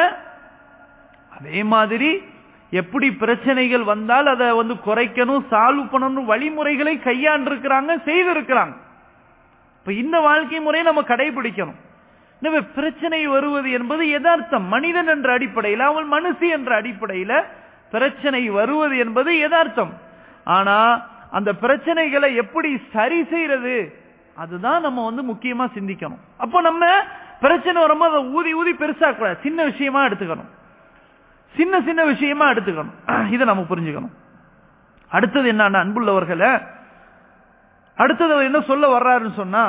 அதே மாதிரி எப்படி பிரச்சனைகள் வந்தால் அதை வந்து குறைக்கணும், சால்வ் பண்ணணும் வழிமுறைகளை கையாண்டிருக்கிறாங்க, செய்திருக்கிறாங்க. இப்ப இந்த வாழ்க்கை முறையை நம்ம கடைபிடிக்கணும். எனவே பிரச்சனை வருவது என்பது யதார்த்தம். மனிதன் என்ற அடிப்படையில், அவள் மனுஷி என்ற அடிப்படையில் பிரச்சனை வருவது என்பது யதார்த்தம். ஆனா அந்த பிரச்சனைகளை எப்படி சரி செய்யறது அதுதான் நம்ம வந்து முக்கியமா சிந்திக்கணும். அப்போ நம்ம பிரச்சனை வரும்போது அதை ஊதி ஊதி பெருசா கூடாது, சின்ன விஷயமா எடுத்துக்கணும், சின்ன சின்ன விஷயமா எடுத்துக்கணும். இதை நம்ம புரிஞ்சுக்கணும். அடுத்தது என்ன அன்புள்ளவர்களை, அடுத்தது என்ன சொல்ல வர்றாருன்னு சொன்னா,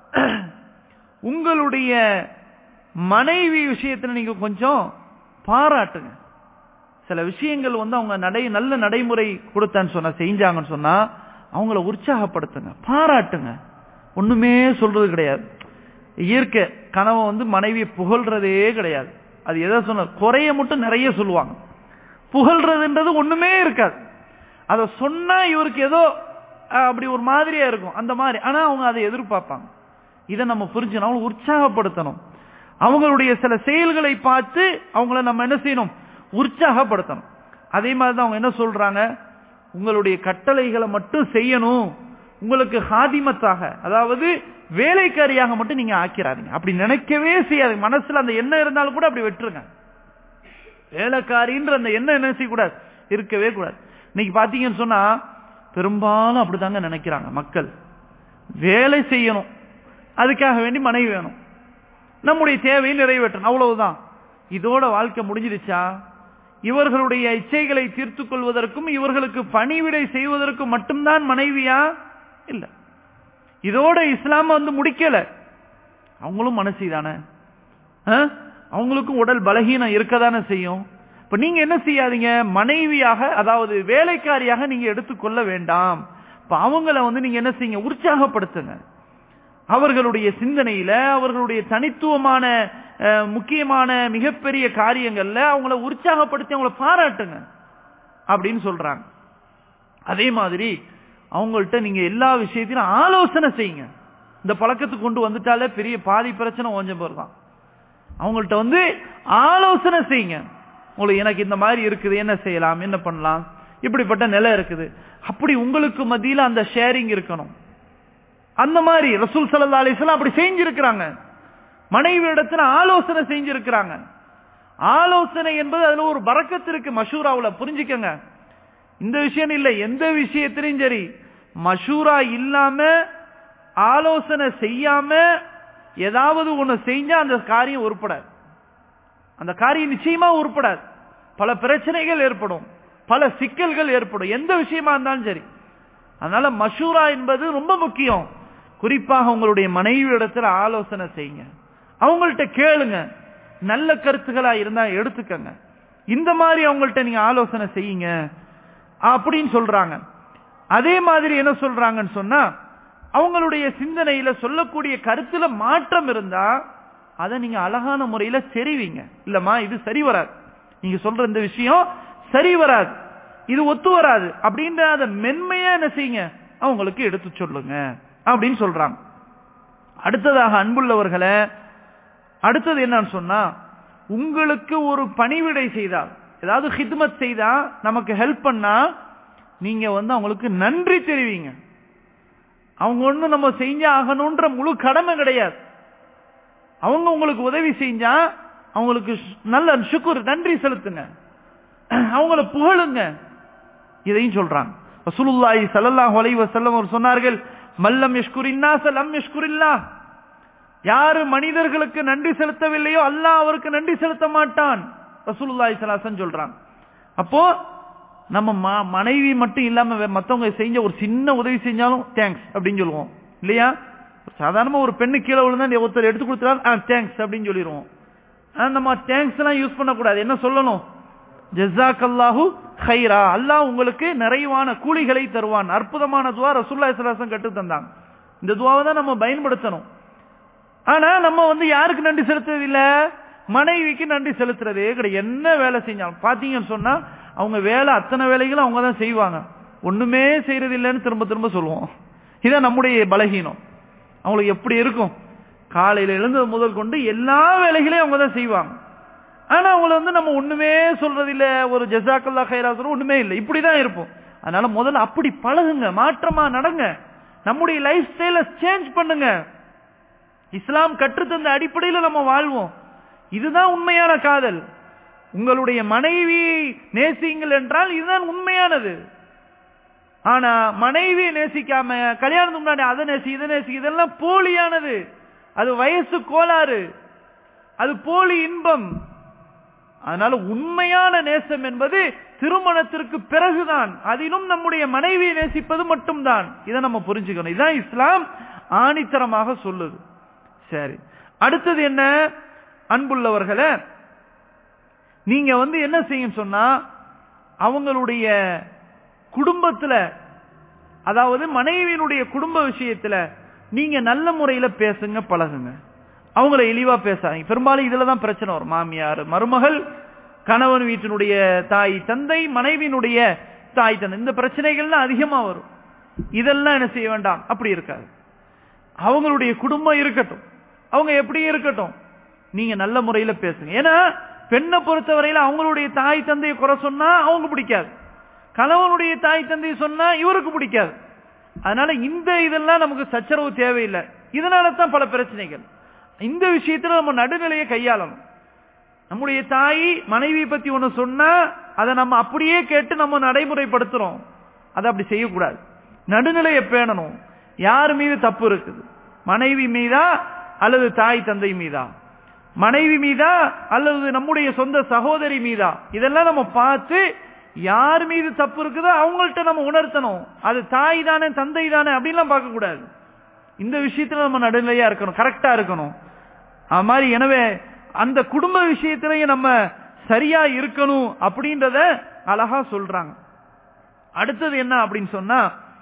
உங்களுடைய மனைவி விஷயத்துல நீங்க கொஞ்சம் பாராட்டுங்க. சில விஷயங்கள் வந்து அவங்க நடை நல்ல நடைமுறை கொடுத்தான்னு சொன்னா, செஞ்சாங்கன்னு சொன்னா அவங்கள உற்சாகப்படுத்துங்க, பாராட்டுங்க. ஒண்ணுமே சொல்றது கிடையாது. இயற்கை கணவன் வந்து மனைவியை புகழ்றதே கிடையாது. அது எதை சொன்ன குறைய மட்டும் நிறைய சொல்லுவாங்க. புகழ்றதுன்றது ஒண்ணுமே இருக்காது. அதை சொன்னா இவருக்கு ஏதோ அப்படி ஒரு மாதிரியா இருக்கும் அந்த மாதிரி. ஆனா அவங்க அதை எதிர்பார்ப்பாங்க. இதை நம்ம புரிஞ்சுக்கணும், அவங்களை உற்சாகப்படுத்தணும். அவங்களுடைய சில செயல்களை பார்த்து அவங்கள நம்ம என்ன செய்யணும், உற்சாகப்படுத்தணும். அதே மாதிரிதான் அவங்க என்ன சொல்றாங்க, உங்களுடைய கட்டளைகளை மட்டும் செய்யணும், உங்களுக்கு ஹாதிமத்தாக அதாவது வேலைக்காரியாக மட்டும் நீங்க ஆக்கிறாதீங்க. அப்படி நினைக்கவே செய்யாதீங்க. மனசுல அந்த எண்ணம் இருந்தாலும் கூட அப்படி வெட்டுருங்க. வேலைக்காரின்ற அந்த எண்ணம் என்ன செய்யக்கூடாது, இருக்கவே கூடாது. இன்னைக்கு பாத்தீங்கன்னு சொன்னா பெரும்பாலும் அப்படிதாங்க நினைக்கிறாங்க மக்கள். வேலை செய்யணும், அதுக்காக வேண்டி மனைவி வேணும், நம்முடைய தேவையை நிறைவேற்றணும், அவ்வளவுதான். இதோட வாழ்க்கை முடிஞ்சிருச்சா? இவர்களுடைய இச்சைகளை தீர்த்து கொள்வதற்கும் இவர்களுக்கு பணிவிடை செய்வதற்கும் மட்டும்தான் மனைவியா? இல்ல. இதோட இஸ்லாம் வந்து முடிக்கல. அவங்களும் மனசு தானே, அவங்களுக்கும் உடல் பலகீனம் இருக்கதானே செய்யும். இப்ப நீங்க என்ன செய்யாதீங்க, மனைவியாக அதாவது வேலைக்காரியாக நீங்க எடுத்துக்கொள்ள வேண்டாம். இப்ப அவங்கள வந்து நீங்க என்ன செய்யுங்க, உற்சாகப்படுத்துங்க. அவர்களுடைய சிந்தனையில, அவர்களுடைய தனித்துவமான முக்கியமான மிகப்பெரிய காரியங்கள்ல அவங்கள உற்சாகப்படுத்தி அவங்கள பாராட்டுங்க அப்படின்னு சொல்றாங்க. அதே மாதிரி அவங்கள்ட்ட நீங்க எல்லா விஷயத்திலும் ஆலோசனை செய்யுங்க. இந்த பழக்கத்துக்கு கொண்டு வந்துட்டாலே பெரிய பாதி பிரச்சனை கொஞ்சம் பேர் தான். அவங்கள்ட்ட வந்து ஆலோசனை செய்யுங்க. உங்களுக்கு எனக்கு இந்த மாதிரி இருக்குது, என்ன செய்யலாம், என்ன பண்ணலாம், இப்படிப்பட்ட நிலை இருக்குது, அப்படி உங்களுக்கு மத்தியில அந்த ஷேரிங் இருக்கணும். அந்த மாதிரி ரசூல் ஸல்லல்லாஹு அலைஹி வஸல்லம் அப்படி செஞ்சிருக்கிறாங்க. மனைவி இடத்துல ஆலோசனை செஞ்சிருக்கிறாங்க. ஆலோசனை என்பது அதுல ஒரு பரக்கத்து இருக்கு. மஷூராவுல புரிஞ்சுக்கங்க. இந்த விஷயம் இல்ல, எந்த விஷயத்திலையும் சரி மஷூரா இல்லாம ஆலோசனை செய்யாம ஏதாவது ஒண்ணு செஞ்சா அந்த காரியம் உருப்படாது. அந்த காரியம் நிச்சயமா உருப்படாது. பல பிரச்சனைகள் ஏற்படும், பல சிக்கல்கள் ஏற்படும், எந்த விஷயமா இருந்தாலும் சரி. அதனால மஷூரா என்பது ரொம்ப முக்கியம். குறிப்பாக உங்களுடைய மனைவி இடத்துல ஆலோசனை செய்யுங்க, அவங்கள்ட்ட கேளுங்க, நல்ல கருத்துக்களா இருந்தா எடுத்துக்கங்க. இந்த மாதிரி அவங்கள்ட்ட நீங்க ஆலோசனை செய்யுங்க அப்படின்னு சொல்றாங்க. அதே மாதிரி என்ன சொல்றாங்கன்னு சொன்னா, அவங்களுடைய சிந்தனையில சொல்லக்கூடிய கருத்துல மாற்றம் இருந்தா அதை நீங்க அழகான முறையில தெரிவிங்க. இல்லம்மா இது சரி வராது, நீங்க சொல்ற இந்த விஷயம் சரி வராது, இது ஒத்து வராது அப்படின்ற அதை மென்மையா என்ன செய்யுங்க, அவங்களுக்கு எடுத்து சொல்லுங்க அப்படின்னு சொல்றாங்க. அடுத்ததாக அன்புள்ளவர்களை, அடுத்தது என்னன்னு சொன்னா, உங்களுக்கு ஒரு பணிவிடை செய்தால், ஏதாவது ஹித்மத் செய்தா, நமக்கு ஹெல்ப் பண்ணா, நீங்க வந்து அவங்களுக்கு நன்றி தெரிவிங்க. அவங்க ஒண்ணு நம்ம செஞ்ச ஆகணும்ன்ற முழு கடமை கிடையாது. அவங்க உங்களுக்கு உதவி செஞ்சா அவங்களுக்கு நல்ல சுக்குர் நன்றி செலுத்துங்க, அவங்கள புகழுங்க. இதையும் சொல்றாங்க. ரசூலுல்லாஹி ஸல்லல்லாஹு அலைஹி வஸல்லம் அவர் சொன்னார்கள், மல்லம் யஷ்குரின்னாஸ லம் யஷ்குரில்லாஹ். யாரு மனிதர்களுக்கு நன்றி செலுத்தவில்லையோ அல்லாஹ் அவருக்கு நன்றி செலுத்த மாட்டான். ரசூலுல்லாஹி ஸல்லல்லாஹு அலைஹி வஸல்லம் சொல்றாங்க. அப்போ நம்ம மனைவி மட்டும் இல்லாம மத்தவங்க செஞ்ச ஒரு சின்ன உதவி செஞ்சாலும் தேங்க்ஸ் அப்படின்னு சொல்லுவோம் இல்லையா? சாதாரணமா ஒரு பெண்ணு கீழே விழுந்தா ஒருத்தர் எடுத்து கொடுத்தாலும் தேங்க்ஸ் அப்படின்னு சொல்லிடுவோம். நம்ம தேங்க்ஸ் எல்லாம் யூஸ் பண்ணக்கூடாது. என்ன சொல்லணும்? ஜஸாக்கல்லாஹு கைரா, அல்லாஹ் உங்களுக்கு நிறைவான கூலிகளை தருவான். அற்புதமான துவா ரசூலுல்லாஹி ஸல்லல்லாஹு அலைஹி வஸல்லம் கற்று தந்தாங்க. இந்த துவாவை தான் நம்ம பயன்படுத்தணும். ஆனா நம்ம வந்து யாருக்கு நன்றி செலுத்துறது இல்ல, மனைவிக்கு நன்றி செலுத்துறதே கிடையாது. என்ன வேலை செஞ்சாலும் பாத்தீங்கன்னு சொன்னா அவங்க வேலை அத்தனை வேலைகளும் அவங்க தான் செய்வாங்க, ஒண்ணுமே செய்யறது இல்லைன்னு திரும்ப திரும்ப சொல்லுவோம். இதான் நம்முடைய பலகீனம். அவங்களுக்கு எப்படி இருக்கும், காலையில எழுந்தது முதல் கொண்டு எல்லா வேலைகளையும் அவங்க தான் செய்வாங்க. ஆனா அவங்கள வந்து நம்ம ஒண்ணுமே சொல்றது இல்ல, ஒரு ஜஸாக்கல்லா கைரா சொல்ற ஒண்ணுமே இல்லை, இப்படிதான் இருப்போம். அதனால முதல்ல அப்படி பழகுங்க, மாற்றமா நடங்க, நம்முடைய லைஃப் ஸ்டைல சேஞ்ச் பண்ணுங்க. இஸ்லாம் கற்றுத்தந்த அடிப்படையில் நம்ம வாழ்வோம். இதுதான் உண்மையான காதல். உங்களுடைய மனைவி நேசிங்கள் என்றால் இதுதான் உண்மையானது. ஆனா மனைவி நேசிக்காம கல்யாணத்துக்கு முன்னாடி அதை நேசி இதை நேசி இதெல்லாம் போலியானது. அது வயசு கோளாறு, அது போலி இன்பம். அதனால உண்மையான நேசம் என்பது திருமணத்திற்கு பிறகுதான், அதிலும் நம்முடைய மனைவியை நேசிப்பது மட்டும்தான். இதை நம்ம புரிஞ்சுக்கணும். இதுதான் இஸ்லாம் ஆணித்தரமாக சொல்லுது. சரி, அடுத்தது என்ன, அன்புள்ளவர்களே, நீங்க வந்து என்ன செய்யும் சொன்னா அவங்களுடைய குடும்பத்துல, அதாவது மனைவியினுடைய குடும்ப விஷயத்துல நீங்க நல்ல முறையில பேசுங்க, பழகுங்க. அவங்கள இழிவா பேசாதீங்க. பெரும்பாலும் இதுலதான் பிரச்சனை வரும். மாமியார் மருமகள், கணவன் வீட்டினுடைய தாய் தந்தை, மனைவியினுடைய தாய் தந்தை, இந்த பிரச்சனைகள்லாம் அதிகமா வரும். இதெல்லாம் என்ன செய்ய வேண்டாம், அப்படி இருக்காது. அவங்களுடைய குடும்பம் இருக்கட்டும், அவங்க எப்படி இருக்கட்டும், நீங்க நல்ல முறையில பேசுங்க. ஏன்னா பெண்ணை பொறுத்தவரையில அவங்களுடைய தாய் தந்தையை குறை சொன்னா அவங்க பிடிக்காது, கணவனுடைய தாய் தந்தையை சொன்னா இவருக்கு பிடிக்காது. அதனால இந்த இதெல்லாம் நமக்கு சச்சரவு தேவையில்லை. இதனால தான் பல பிரச்சனைகள். இந்த விஷயத்துல நம்ம நடுநிலையை கையாளணும். நம்முடைய தாய் மனைவி பத்தி ஒண்ணு சொன்னா அதை நம்ம அப்படியே கேட்டு நம்ம நடைமுறைப்படுத்துறோம், அதை அப்படி செய்யக்கூடாது. நடுநிலையை பேணணும். யார் மீது தப்பு இருக்குது, மனைவி மீதா அல்லது தாய் தந்தை மீதா, மனைவி மீதா அல்லது நம்முடைய சொந்த சகோதரி மீதா, இதெல்லாம் நம்ம பார்த்து யார் மீது தப்பு இருக்குதோ அவங்கள்ட்ட நம்ம உணர்த்தணும். அது தாய் தானே தந்தை தானே அப்படின்லாம் பார்க்க கூடாது. இந்த விஷயத்துல நம்ம நடுநிலையா இருக்கணும், கரெக்டா இருக்கணும். அது மாதிரி எனவே அந்த குடும்ப விஷயத்திலேயே நம்ம சரியா இருக்கணும் அப்படின்றத அழகா சொல்றாங்க. அடுத்தது என்ன அப்படின்னு சொன்னா,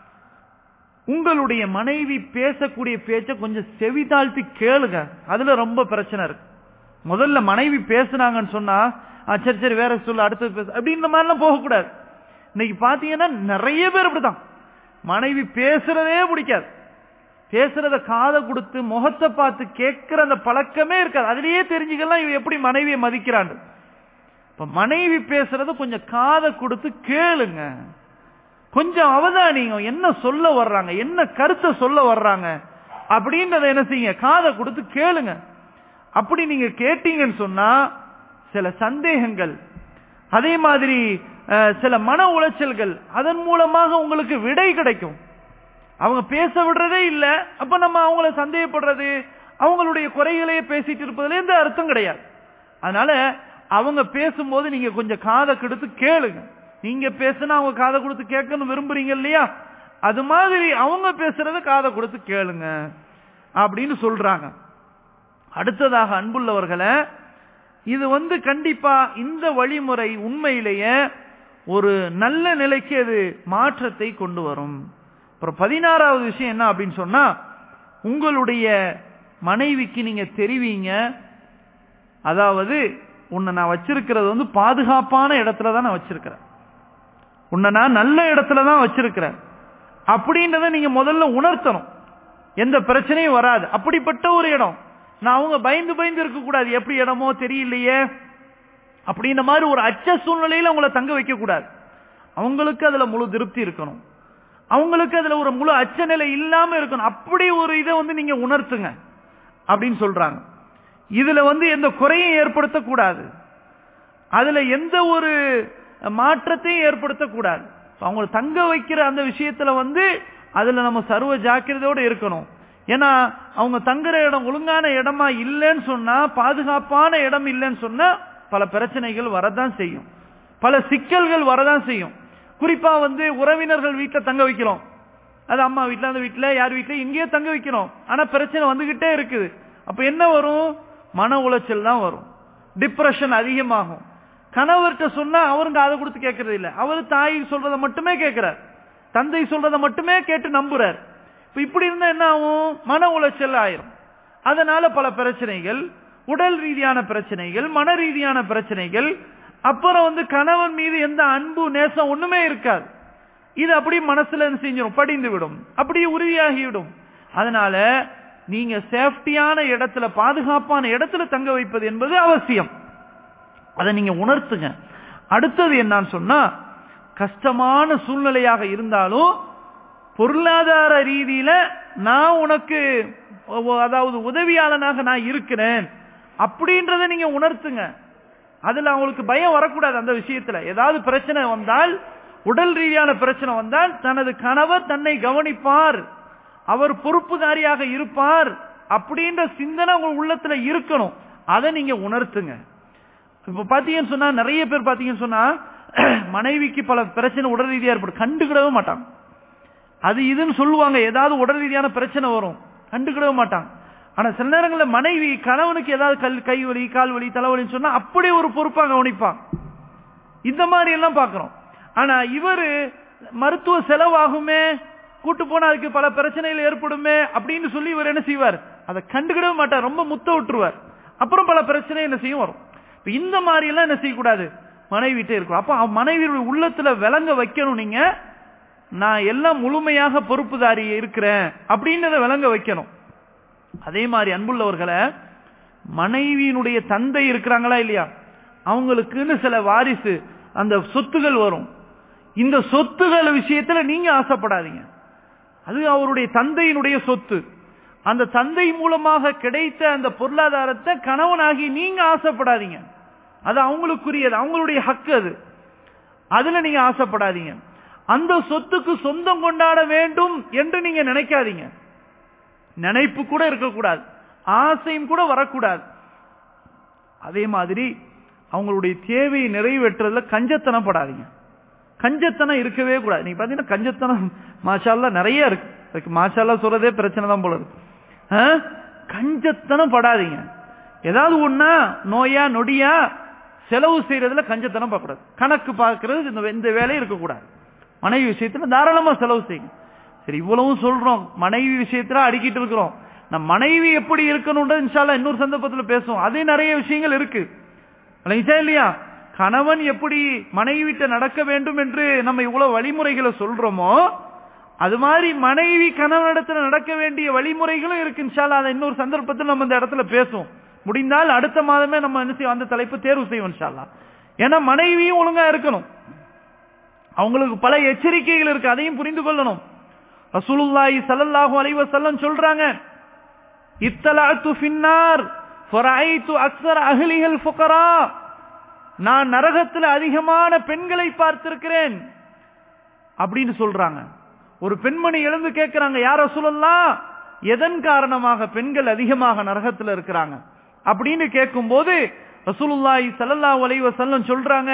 உங்களுடைய மனைவி பேசக்கூடிய பேச்ச கொஞ்சம் செவி தாழ்த்தி கேளுங்க. அதுல ரொம்ப பிரச்சனை இருக்கு. முதல்ல மனைவி பேசுனாங்கன்னு சொன்னா சரி சரி வேற சொல்லு அடுத்தது பேச அப்படின்ற மாதிரிலாம் போகக்கூடாது. இன்னைக்கு பாத்தீங்கன்னா நிறைய பேர் அப்படித்தான், மனைவி பேசுறதே பிடிக்காது, பேசுறத காதை கொடுத்து முகத்தை பார்த்து கேட்கிற அந்த பழக்கமே இருக்காது. அதுலயே தெரிஞ்சுக்கலாம் இவ எப்படி மனைவியை மதிக்கிறான். இப்ப மனைவி பேசுறத கொஞ்சம் காதை கொடுத்து கேளுங்க, கொஞ்சம் அவதானிங்க, என்ன சொல்ல வர்றாங்க, என்ன கருத்தை சொல்ல வர்றாங்க அப்படின்றத என்ன செய்யுங்க, காதை கொடுத்து கேளுங்க. அப்படி நீங்க கேட்டீங்கன்னு சொன்னா சில சந்தேகங்கள், அதே மாதிரி சில மன உளைச்சல்கள், அதன் மூலமாக உங்களுக்கு விடை கிடைக்கும். அவங்க பேச விடுறதே இல்ல, அப்ப நம்ம அவங்கள சந்தேகப்படுறது, அவங்களுடைய குறைகளையே பேசிட்டு இருப்பதுல எந்த அர்த்தம் கிடையாது. அதனால அவங்க பேசும்போது நீங்க கொஞ்சம் காதை கொடுத்து கேளுங்க. நீங்க பேசுனா அவங்க காதை கொடுத்து கேட்கணும் விரும்புறீங்க இல்லையா, அது மாதிரி அவங்க பேசுறத காதை கொடுத்து கேளுங்க அப்படின்னு சொல்றாங்க. அடுத்ததாக அன்புள்ளவர்களே, இது வந்து கண்டிப்பா இந்த வழிமுறை உண்மையிலேயே ஒரு நல்ல நிலைக்கு அது மாற்றத்தை கொண்டு வரும். அப்புறம் பதினாறாவது விஷயம் என்ன அப்படின்னு சொன்னா, உங்களுடைய மனைவிக்கு நீங்க தெரிவிங்க, அதாவது உன்னை நான் வச்சிருக்கிறது வந்து பாதுகாப்பான இடத்துல தான் நான் வச்சிருக்கிறேன், உன்னை நான் நல்ல இடத்துல தான் வச்சிருக்கிறேன் அப்படின்றத நீங்க முதல்ல உணர்த்தணும். எந்த பிரச்சனையும் வராது. அப்படிப்பட்ட ஒரு இடம், நான் அவங்க பயந்து பயந்து இருக்க கூடாது, எப்படி இடமோ தெரியலையே அப்படின்ற மாதிரி ஒரு அச்ச சூழ்நிலையில அவங்கள தங்க வைக்க கூடாது. அவங்களுக்கு அதுல முழு திருப்தி இருக்கணும், அவங்களுக்கு அதுல ஒரு முழு அச்ச நிலை இல்லாம இருக்கணும். அப்படி ஒரு இதை வந்து நீங்க உணர்த்துங்க அப்படின்னு சொல்றாங்க. இதுல வந்து எந்த குறையும் ஏற்படுத்தக்கூடாது, அதுல எந்த ஒரு மாற்றத்தையும் ஏற்படுத்தக்கூடாது. அவங்களை தங்க வைக்கிற அந்த விஷயத்துல வந்து அதுல நம்ம சர்வ ஜாக்கிரதையோட இருக்கணும். ஏன்னா அவங்க தங்குற இடம் ஒழுங்கான இடமா இல்லைன்னு சொன்னா, பாதுகாப்பான இடம் இல்லைன்னு சொன்னா பல பிரச்சனைகள் வரதான் செய்யும், பல சிக்கல்கள் வரதான் செய்யும். குறிப்பா வந்து உறவினர்கள் வீட்டுல தங்க வைக்கிறோம், அது அம்மா வீட்டுல அந்த வீட்டுல யார் வீட்டுல எங்கேயோ தங்க வைக்கிறோம், ஆனா பிரச்சனை வந்துகிட்டே இருக்குது. அப்ப என்ன வரும், மன உளைச்சல் தான் வரும், டிப்ரெஷன் அதிகமாகும். கணவர்கிட்ட சொன்னா அவருங்க அதை கொடுத்து கேட்கறது இல்ல, அவரு தாய் சொல்றதை மட்டுமே கேட்கிறார், தந்தை சொல்றதை மட்டுமே கேட்டு நம்புறார். இப்படி இருந்தா என்ன ஆகும், மன உளைச்சல் ஆயிரும். அதனால பல பிரச்சனைகள் உடல் ரீதியான பிரச்சனைகள், மன ரீதியான பிரச்சனைகள், அப்புறம் வந்து கணவன் மீது எந்த அன்பு நேசம் ஒண்ணுமே இருக்காது. இது அப்படி மனசுல செஞ்சிடும், படிந்து விடும், அப்படியே உறுதியாகிவிடும். அதனால நீங்க சேஃப்டியான இடத்துல, பாதுகாப்பான இடத்துல தங்க வைப்பது என்பது அவசியம். அதை நீங்க உணர்த்துங்க. அடுத்தது என்னன்னு சொன்னா, கஷ்டமான சூழ்நிலையாக இருந்தாலும் பொருளாதார ரீதியில நான் உனக்கு அதாவது உதவியாளனாக நான் இருக்கிறேன் அப்படின்றத நீங்க உணர்த்துங்க. அதுல அவங்களுக்கு பயம் வரக்கூடாது. அந்த விஷயத்துல ஏதாவது பிரச்சனை வந்தால், உடல் ரீதியான பிரச்சனை வந்தால் தனது கணவர் தன்னை கவனிப்பார், அவர் பொறுப்புதாரியாக இருப்பார் அப்படின்ற சிந்தனை உங்க உள்ளத்துல இருக்கணும். அதை நீங்க உணர்த்துங்க. இப்ப பாத்தீங்கன்னு சொன்னா, நிறைய பேர் பாத்தீங்கன்னு சொன்னா மனைவிக்கு பல பிரச்சனை உடல் ரீதியா ஏற்படும், கண்டுக்கிடவே மாட்டாங்க. அது இதுன்னு சொல்லுவாங்க, ஏதாவது உடல் ரீதியான பிரச்சனை வரும், கண்டுக்கிடவே மாட்டாங்க. ஆனா சில நேரங்களில் மனைவி கணவனுக்கு ஏதாவது கல் கை வலி, கால் வலி, தலைவலின்னு சொன்னா அப்படியே ஒரு பொறுப்பா கவனிப்பாங்க. இந்த மாதிரி எல்லாம் பாக்குறோம். ஆனா இவரு மருத்துவ செலவாகுமே, கூட்டு போனா அதுக்கு பல பிரச்சனைகள் ஏற்படுமே அப்படின்னு சொல்லி இவர் என்ன செய்வார், அதை கண்டுக்கிடவே மாட்டார், ரொம்ப முத்த விட்டுருவார். அப்புறம் பல பிரச்சனை என்ன செய்யும் வரும். இந்த மாதிரி எல்லாம் என்ன செய்யக்கூடாது, மனைவிட்டே இருக்கும். அப்ப மனைவியுடைய உள்ளத்துல விளங்க வைக்கணும், நீங்க நான் எல்லாம் முழுமையாக பொறுப்புதாரி இருக்கிறேன் அப்படின்றத விளங்க வைக்கணும். அதே மாதிரி அன்புள்ளவர்களை, மனைவியினுடைய தந்தை இருக்கிறாங்களா இல்லையா, அவங்களுக்குன்னு சில வாரிசு அந்த சொத்துகள் வரும். இந்த சொத்துகள் விஷயத்துல நீங்க ஆசைப்படாதீங்க. அது அவருடைய தந்தையினுடைய சொத்து. அந்த தந்தை மூலமாக கிடைத்த அந்த பொருளாதாரத்தை கணவனாகி நீங்க ஆசைப்படாதீங்க. அது அவங்களுக்குரியது, அவங்களுடைய ஹக்கு. அது அதுல நீங்க ஆசைப்படாதீங்க. அந்த சொத்துக்கு சொந்தம் கொண்டாட வேண்டும் என்று நீங்க நினைக்காதீங்க. நினைப்பு கூட இருக்கக்கூடாது, ஆசையும் கூட வரக்கூடாது. அதே மாதிரி அவங்களுடைய தேவையை நிறைவேற்றுறதுல கஞ்சத்தனம் படாதீங்க. கஞ்சத்தனம் இருக்கவே கூடாது. நீங்க பாத்தீங்கன்னா கஞ்சத்தனம் மாஷால்லா நிறைய இருக்கு. மாஷால்லா சொல்றதே பிரச்சனை தான் போல இருக்கு. கஞ்சத்தனம் படாதீங்க. ஏதாவது ஒண்ணா நோயா நொடியா செலவு செய்யறதுல கஞ்சத்தனம் பார்க்கக்கூடாது. கணக்கு பார்க்கறது இந்த வேலையும் இருக்கக்கூடாது. மனைவி விஷயத்துல தாராளமா செலவு செய்யுங்க. சரி, இவ்வளவும் சொல்றோம், மனைவி விஷயத்துல அடிக்கிட்டு இருக்கிறோம். நம்ம மனைவி எப்படி இருக்கணும்ன்றது இன்ஷா அல்லாஹ் இன்னொரு சந்தர்ப்பத்தில் பேசுவோம். அதே நிறைய விஷயங்கள் இருக்கு இல்லையா. கணவன் எப்படி மனைவிட்ட நடக்க வேண்டும் என்று நம்ம இவ்வளவு வழிமுறைகளை சொல்றோமோ, அது மாதிரி மனைவி கணவனிடத்துல நடக்க வேண்டிய வழிமுறைகளும் இருக்கு. இன்ஷா அல்லாஹ் அதை இன்னொரு சந்தர்ப்பத்தில் நம்ம இந்த இடத்துல பேசுவோம். முடிந்தால் அடுத்த மாதமே நம்ம என்ன செய்வோம், அந்த தலைப்பு தேர்வு செய்வோம் இன்ஷா அல்லாஹ். ஏன்னா மனைவியும் ஒழுங்கா இருக்கணும், அவங்களுக்கு பல எச்சரிக்கைகள் இருக்கு, அதையும் புரிந்து கொள்ளணும். ரசூலுல்லாஹி ஸல்லல்லாஹு அலைஹி வஸல்லம் சொல்றாங்க, இத்தலஅத்து ஃபின்னார் ஃபரஐது அக்ஸர அஹ்லிஹல் ஃபுகரா, நான் நரகத்தில் அதிகமான பெண்களை பார்த்திருக்கிறேன் அப்படின்னு சொல்றாங்க. ஒரு பெண்மணி எழுந்து கேட்கிறாங்க, யா ரசூலல்லாஹ், எதன் காரணமாக பெண்கள் அதிகமாக நரகத்தில் இருக்கிறாங்க அப்படின்னு கேட்கும் போது ரசூலுல்லாஹி ஸல்லல்லாஹு அலைஹி வஸல்லம் சொல்றாங்க,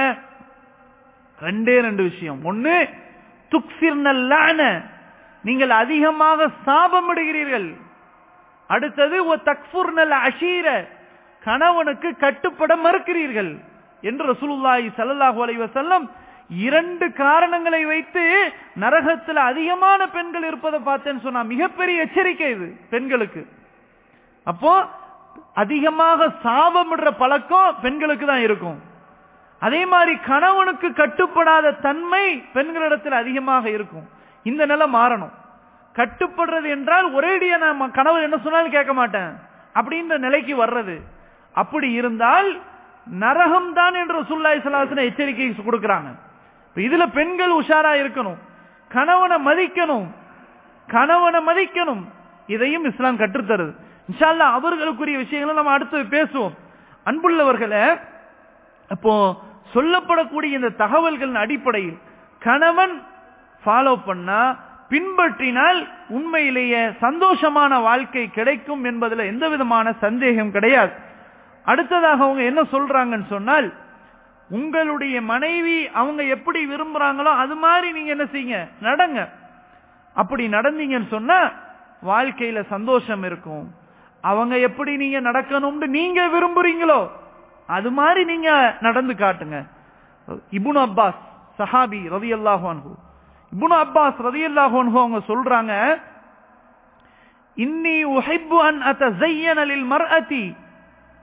ரெண்டே ரெண்டு விஷயம். ஒன்னு, துக்ஸிர்னல் லஅன, நீங்கள் அதிகமாக சாபமிடுகிறீர்கள். அடுத்தது, ஒ தக்ஃபுர்னல் அஷீர, கணவனுக்கு கட்டுப்பட மறுக்கிறீர்கள் என்று ரசூலுல்லாஹி ஸல்லல்லாஹு அலைஹி வஸல்லம் இரண்டு காரணங்களை வைத்து நரகத்தில் அதிகமான பெண்கள் இருப்பதை பார்த்தேன்னு சொன்னா மிகப்பெரிய எச்சரிக்கை இது பெண்களுக்கு. அப்போ அதிகமாக சாபமிடுற பழக்கம் பெண்களுக்கு தான் இருக்கும். அதே மாதிரி கணவனுக்கு கட்டுப்படாத தன்மை பெண்களிடத்தில் அதிகமாக இருக்கும். இந்த நிலை மாறணும். கட்டுப்படுறது என்றால் ஒரேடியா நம்ம கணவர் என்ன சொன்னாலும் கேட்க மாட்டேன் அப்படின்ற நிலைக்கு வர்றது. அப்படி இருந்தால் நரகம் தான் என்று ரசூலுல்லாஹி ஸல்லல்லாஹு அலைஹி வஸல்லம் எச்சரிக்கை கொடுக்கிறாங்க. இதுல பெண்கள் உஷாரா இருக்கணும், கணவனை மதிக்கணும், கணவனை மதிக்கணும். இதையும் இஸ்லாம் கற்றுத்தருது. இன்ஷா அல்லாஹ் அவர்களுக்குரிய விஷயங்களை நம்ம அடுத்து பேசுவோம். அன்புள்ளவர்களே, அப்போ சொல்லப்படக்கூடிய இந்த தகவல்களின் அடிப்படையில் கணவன் ஃபாலோ பண்ணா, பின்பற்றினால் உண்மையிலேயே சந்தோஷமான வாழ்க்கை கிடைக்கும் என்பதில் எந்த விதமான சந்தேகம் கிடையாது. அடுத்ததாக அவங்க என்ன சொல்றாங்கன்னு சொன்னால், உங்களுடைய மனைவி அவங்க எப்படி விரும்புறாங்களோ அது மாதிரி நீங்க என்ன செய்யுங்க, நடங்க. அப்படி நடந்தீங்கன்னு சொன்னா வாழ்க்கையில சந்தோஷம் இருக்கும். அவங்க எப்படி நீங்க நடக்கணும்னு நீங்க விரும்புறீங்களோ அது மாதிரி நீங்க நடந்து காட்டுங்க. இப்னு அப்பாஸ் சஹாபி ரலியல்லாஹு அன்ஹு, இப்னு அப்பாஸ் ரலியல்லாஹு அன்ஹு அவங்க சொல்றாங்க, இன்னி உஹிப்பு அன் அத்தஸய்யன லில் மர்அதி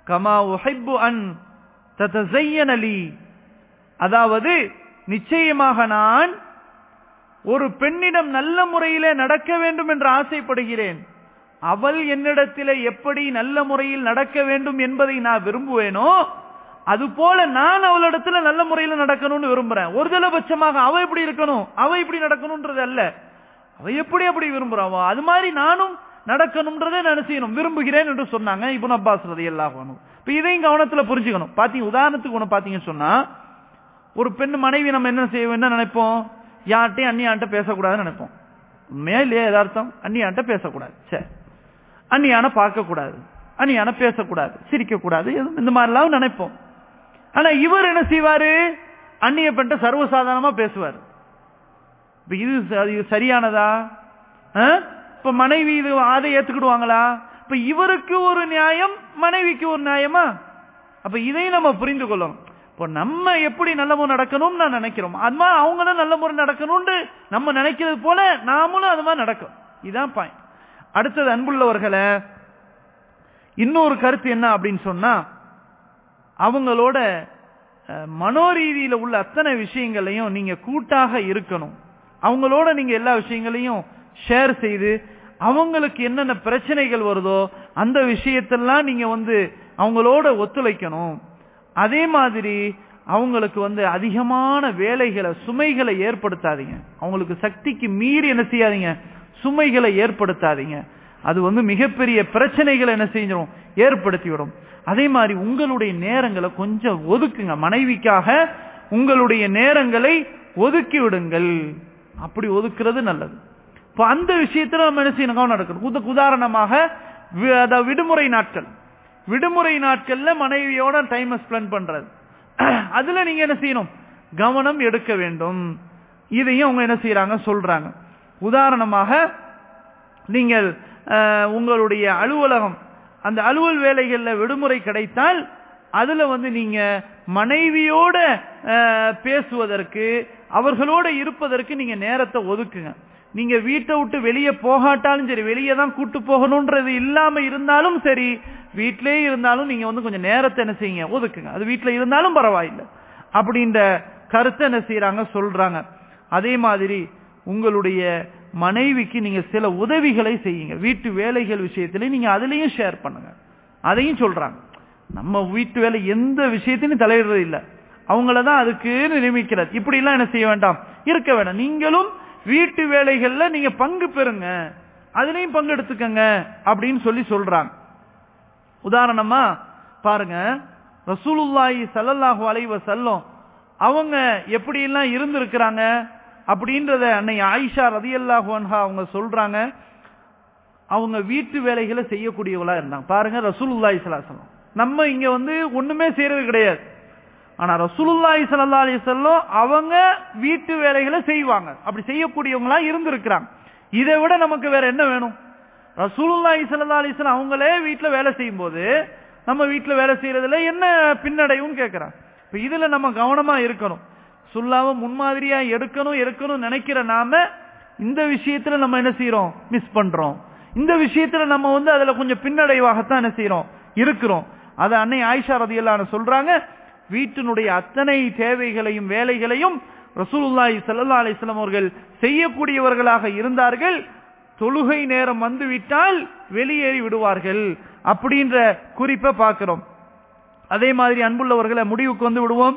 கமா உஹிப்பு அன் ததஸையன லீ, அதாவது நிச்சயமாக நான் ஒரு பெண்ணிடம் நல்ல முறையிலே நடக்க வேண்டும் என்று ஆசைப்படுகிறேன். அவள் என்னிடத்திலே எப்படி நல்ல முறையில் நடக்க வேண்டும் என்பதை நான் விரும்புவேனோ அதுபோல நான் அவளிடத்துல நல்ல முறையில் நடக்கணும்னு விரும்புறேன். ஒரு தலபட்சமாக அவ எப்படி இருக்கணும், அவ இப்படி நடக்கணும்ன்றது அல்ல, அவ எப்படி அப்படி விரும்புறாவோ அது மாதிரி நானும் நடக்கணும்ன்றதை நான் செய்யணும் விரும்புகிறேன் என்று சொன்னாங்க இப்னு அப்பாஸ் ரலியல்லாஹு அன்ஹு. இப்ப இதையும் கவனத்துல புரிஞ்சுக்கணும். பாத்தீங்க, உதாரணத்துக்கு ஒண்ணு பாத்தீங்கன்னு சொன்னா, ஒரு பெண் மனைவி நம்ம என்ன செய்வோம், என்ன நினைப்போம், யார்ட்டையும் அந்நியான்ட்ட பேசக்கூடாதுன்னு நினைப்போம். உண்மையா இல்லையா யதார்த்தம்? அந்நியான்ட்ட பேசக்கூடாது, சரி, அந்நியான பார்க்க கூடாது, அந்நியான பேசக்கூடாது, சிரிக்க கூடாது, இந்த மாதிரிலாம் நினைப்போம். ஆனா இவர் என்ன செய்வாரு, அந்நிய பெண்ட சர்வசாதாரணமா பேசுவார். இப்ப இது சரியானதா? இப்ப மனைவி இது அதை ஏத்துக்கிடுவாங்களா? இப்ப இவருக்கு ஒரு நியாயம், மனைவிக்கு ஒரு நியாயமா? அப்ப இதையும் நம்ம புரிந்து கொள்ளணும். இப்போ நம்ம எப்படி நல்ல முறை நடக்கணும்னு நான் நினைக்கிறோம், அது மாதிரி அவங்களும் நல்ல முறை நடக்கணும்னு நம்ம நினைக்கிறது போல நாமளும் அது மாதிரி நடக்கும். இதுதான் பாயிண்ட். அடுத்தது அன்புள்ளவர்களை, இன்னொரு கருத்து என்ன அப்படின்னு சொன்னா, அவங்களோட மனோரீதியில உள்ள அத்தனை விஷயங்களையும் நீங்க கூட்டாக இருக்கணும். அவங்களோட நீங்க எல்லா விஷயங்களையும் ஷேர் செய்து அவங்களுக்கு என்னென்ன பிரச்சனைகள் வருதோ அந்த விஷயத்தெல்லாம் நீங்க வந்து அவங்களோட ஒத்துழைக்கணும். அதே மாதிரி அவங்களுக்கு வந்து அதிகமான வேலைகளை சுமைகளை ஏற்படுத்தாதீங்க. அவங்களுக்கு சக்திக்கு மீறி என்ன செய்யாதீங்க, சுமைகளை ஏற்படுத்தாதீங்க. அது வந்து மிகப்பெரிய பிரச்சனைகளை என்ன செஞ்சிடும், ஏற்படுத்திவிடும். அதே மாதிரி உங்களுடைய நேரங்களை கொஞ்சம் ஒதுக்குங்க. மனைவிக்காக உங்களுடைய நேரங்களை ஒதுக்கி விடுங்கள். அப்படி ஒதுக்குறது நல்லது. இப்ப அந்த விஷயத்துல நம்ம என்ன செய்யணும், கவனம் நடக்கணும். உதாரணமாக விடுமுறை நாட்கள், விடுமுறை நாட்கள்ல மனைவியோட டைம் ஸ்பெண்ட் பண்றது, அதுல நீங்க என்ன செய்யணும், கவனம் எடுக்க வேண்டும். இதையும் அவங்க என்ன செய்யறாங்க சொல்றாங்க. உதாரணமாக நீங்கள் உங்களுடைய அலுவலகம், அந்த அலுவல் வேலைகள்ல விடுமுறை கிடைத்தால் அதுல வந்து நீங்க மனைவியோட பேசுவதற்கு, அவர்களோட இருப்பதற்கு நீங்க நேரத்தை ஒதுக்குங்க. நீங்க வீட்டை விட்டு வெளியே போகாட்டாலும் சரி, வெளியே தான் கூட்டு போகணும்ன்றது இல்லாம இருந்தாலும் சரி, வீட்டிலே இருந்தாலும் நீங்க வந்து கொஞ்சம் நேரத்தை என்ன செய்யுங்க, ஒதுக்குங்க. அது வீட்டுல இருந்தாலும் பரவாயில்லை அப்படின்ற கருத்தை என்ன செய்யறாங்க சொல்றாங்க. அதே மாதிரி உங்களுடைய மனைவிக்கு நீங்க சில உதவிகளை செய்யுங்க. வீட்டு வேலைகள் விஷயத்திலே நீங்க அதுலயும் ஷேர் பண்ணுங்க. அதையும் சொல்றாங்க. நம்ம வீட்டு வேலை எந்த விஷயத்திலும் தலையிடுறது இல்லை, அவங்களதான் அதுக்கு நியமிக்கிறது. இப்படி எல்லாம் என்ன செய்ய வேண்டாம், இருக்க வேண்டாம். நீங்களும் வீட்டு வேலைகள்ல நீங்க பங்கு பெறுங்க, அதுலயும் பங்கு எடுத்துக்கங்க அப்படின்னு சொல்லி சொல்றாங்க. உதாரணமா பாருங்க, ரசூலுல்லாஹி ஸல்லல்லாஹு அலைஹி வஸல்லம் அவங்க எப்படி எல்லாம் இருந்திருக்கிறாங்க அப்படின்றத அன்னை ஆயிஷா ரலியல்லாஹு அன்ஹா அவங்க சொல்றாங்க. அவங்க வீட்டு வேலைகளை செய்யக்கூடியவங்களா இருந்தாங்க. பாருங்க, ரசூலுல்லாஹி ஸல்லல்லாஹு அலைஹி வஸல்லம், நம்ம இங்க வந்து ஒண்ணுமே செய்யறது கிடையாது, ஆனா ரசூலுல்லாஹி ஸல்லல்லாஹு அலைஹி வஸல்லம் அவங்க வீட்டு வேலைகளை செய்வாங்க. அப்படி செய்யக்கூடியவங்களா இருந்திருக்கிறாங்க. இதை விட நமக்கு வேற என்ன வேணும்? ரசூலுல்லாஹி ஸல்லல்லாஹு அலைஹி வஸல்லம் அவங்களே வீட்டுல வேலை செய்யும் போது நம்ம வீட்டுல வேலை செய்யறதுல என்ன பின்னடைவுன்னு கேட்கிறாங்க. இப்ப இதுல நம்ம கவனமா இருக்கணும். சொல்லாம முன்மாதிரியா எடுக்கணும் எடுக்கணும் நினைக்கிற நாம இந்த விஷயத்துல நம்ம என்ன செய்யறோம், மிஸ் பண்றோம். இந்த விஷயத்துல நம்ம வந்து அதுல கொஞ்சம் பின்னடைவாகத்தான் என்ன செய்யறோம், இருக்கிறோம். அத அன்னை ஆயிஷா ரலியல்லாஹு அன்ஹா சொல்றாங்க, வீட்டினுடைய அத்தனை தேவைகளையும் வேலைகளையும் ரசூலுல்லாஹி ஸல்லல்லாஹு அலைஹி வஸல்லம் அவர்கள் செய்யக்கூடியவர்களாக இருந்தார்கள். தொழுகை நேரம் வந்து விட்டால் வெளியேறி விடுவார்கள் அப்படின்ற குறிப்பை பார்க்கிறோம். அதே மாதிரி அன்புள்ளவர்களை, முடிவுக்கு வந்து விடுவோம்.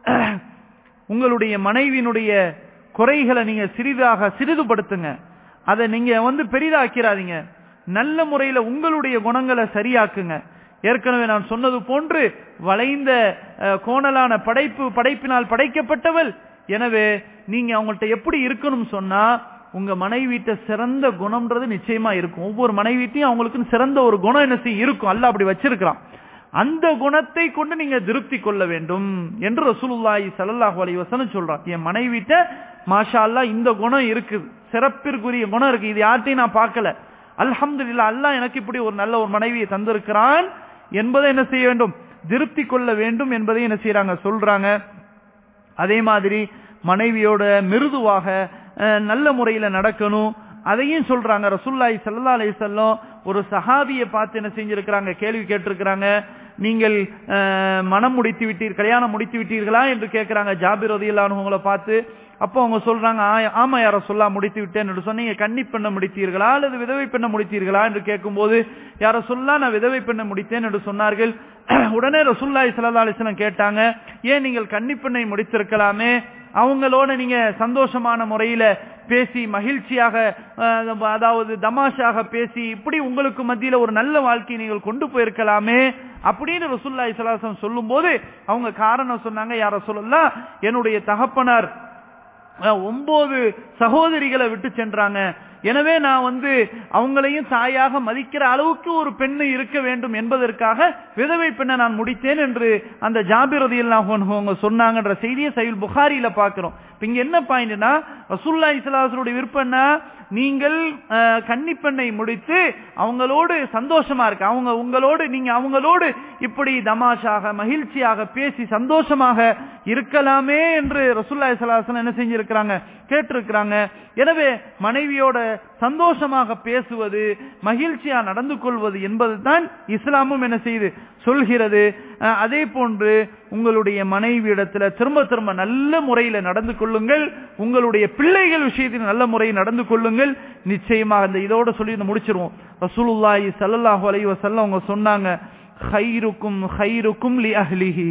உங்களுடைய மனைவியினுடைய குறைகளை நீங்க சிறிதாக சிறிதுபடுத்துங்க. அதை நீங்க வந்து பெரிதாக்கிறாதீங்க. நல்ல முறையில உங்களுடைய குணங்களை சரியாக்குங்க. ஏற்கனவே நான் சொன்னது போன்று வளைந்த கோணலான படைப்பு படைப்பினால் படைக்கப்பட்டவள். எனவே நீங்க அவங்கள்ட்ட எப்படி இருக்கணும் சொன்னா, உங்க மனைவிட்ட சிறந்த குணம்ன்றது நிச்சயமா இருக்கும். ஒவ்வொரு மனைவிட்டையும் அவங்களுக்கு சிறந்த ஒரு குணம் என்ன செய்ய இருக்கும், அல்லாஹ் அப்படி வச்சிருக்கிறான். அந்த குணத்தை கொண்டு நீங்க திருப்தி கொள்ள வேண்டும் என்று ரசூலுல்லாஹி ஸல்லல்லாஹு அலைஹி வஸல்லம் சொல்றாங்க. என் மனைவிட்ட மாஷா அல்லாஹ் இந்த குணம் இருக்குது, சிறப்பிற்குரிய குணம் இருக்கு, இது யார்ட்டையும் நான் பார்க்கல, அல்ஹம்துலில்லாஹ் அல்லாஹ் எனக்கு இப்படி ஒரு நல்ல ஒரு மனைவியை தந்திருக்கிறான் என்பதை என்ன செய்ய வேண்டும், திருப்தி கொள்ள வேண்டும் என்பதை என்ன செய்யறாங்க சொல்றாங்க. அதே மாதிரி மனைவியோட மிருதுவாக நல்ல முறையில நடக்கணும், அதையும் சொல்றாங்க. ரசூலுல்லாஹி ஸல்லல்லாஹு அலைஹி வஸல்லம் ஒரு சஹாபியை பார்த்து என்ன செஞ்சிருக்கிறாங்க, கேள்வி கேட்டிருக்கிறாங்க. நீங்கள் மனம் முடித்து விட்டீர்கள், கல்யாணம் முடித்து விட்டீர்களா என்று கேட்கிறாங்க ஜாபிர் ரலியல்லாஹு அன்ஹு அவங்களை பார்த்து. அப்போ அவங்க சொல்றாங்க, ஆமா யார சொல்ல முடித்து விட்டேன் என்று சொன்னீங்க, கன்னி பெண்ணை முடித்தீர்களா அல்லது விதவை பெண்ணை முடித்தீர்களா என்று கேட்கும்போது யார சொல்ல நான் விதவை பெண்ணை முடித்தேன் என்று சொன்னார்கள். உடனே ரசூலுல்லாஹி ஸல்லல்லாஹு அலைஹி வஸல்லம் கேட்டாங்க, ஏன் நீங்கள் கன்னி பெண்ணை முடித்திருக்கலாமே, அவங்களோட நீங்க சந்தோஷமான முறையில பேசி மகிழ்ச்சியாக, அதாவது தமாஷாக பேசி இப்படி உங்களுக்கு மத்தியில ஒரு நல்ல வாழ்க்கையை நீங்கள் கொண்டு போயிருக்கலாமே அப்படின்னு ரசூலுல்லாஹி ஸல்லல்லாஹு அலைஹி வஸல்லம் சொல்லும் போது அவங்க காரணம் சொன்னாங்க, யார சொல்லலாம், என்னுடைய தகப்பனார் ஒன்பது சகோதரிகளை விட்டு சென்றாங்க, எனவே நான் வந்து அவங்களையும் தாயாக மதிக்கிற அளவுக்கு ஒரு பெண்ணு இருக்க வேண்டும் என்பதற்காக விதவை பெண்ணை நான் முடித்தேன் என்று அந்த ஜாபிர் ரலியல்லாஹு அன்ஹு அவங்க சொன்னாங்கன்ற செய்தியை சஹீஹ் புகாரியில பார்க்கிறோம். இங்க என்ன பாயிண்ட்னா, ரசூலுல்லாஹி ஸல்லல்லாஹு அலைஹி வஸல்லம் விருப்பம்னா நீங்கள் கன்னி பெண்ணை முடித்து அவங்களோடு சந்தோஷமா இருக்க, அவங்க உங்களோடு நீங்க அவங்களோடு இப்படி தமாஷாக மகிழ்ச்சியாக பேசி சந்தோஷமாக இருக்கலாமே என்று ரசூலுல்லாஹி ஸல்லல்லாஹு அலைஹி வஸல்லம் என்ன செஞ்சிருக்கிறாங்க, கேட்டிருக்கிறாங்க. எனவே மனைவியோட சந்தோஷமாக பேசுவது, மகிழ்ச்சியா நடந்து கொள்வது என்பதுதான் இஸ்லாமும் என்ன செய்து சொல்கிறது. அதே போன்று உங்களுடைய மனைவி இடத்துல திரும்ப திரும்ப நல்ல முறையில நடந்து கொள்ளுங்கள், உங்களுடைய பிள்ளைகள் விஷயத்தில் நல்ல முறையில் நடந்து கொள்ளுங்கள். நிச்சயமாக இந்த இதோட சொல்லி முடிச்சிருவோம். ரசூலுல்லாஹி ஸல்லல்லாஹு அலைஹி வஸல்லம் அவங்க சொன்னாங்க, கைருக்கும் கைருக்கும் லி அஹ்லிஹி,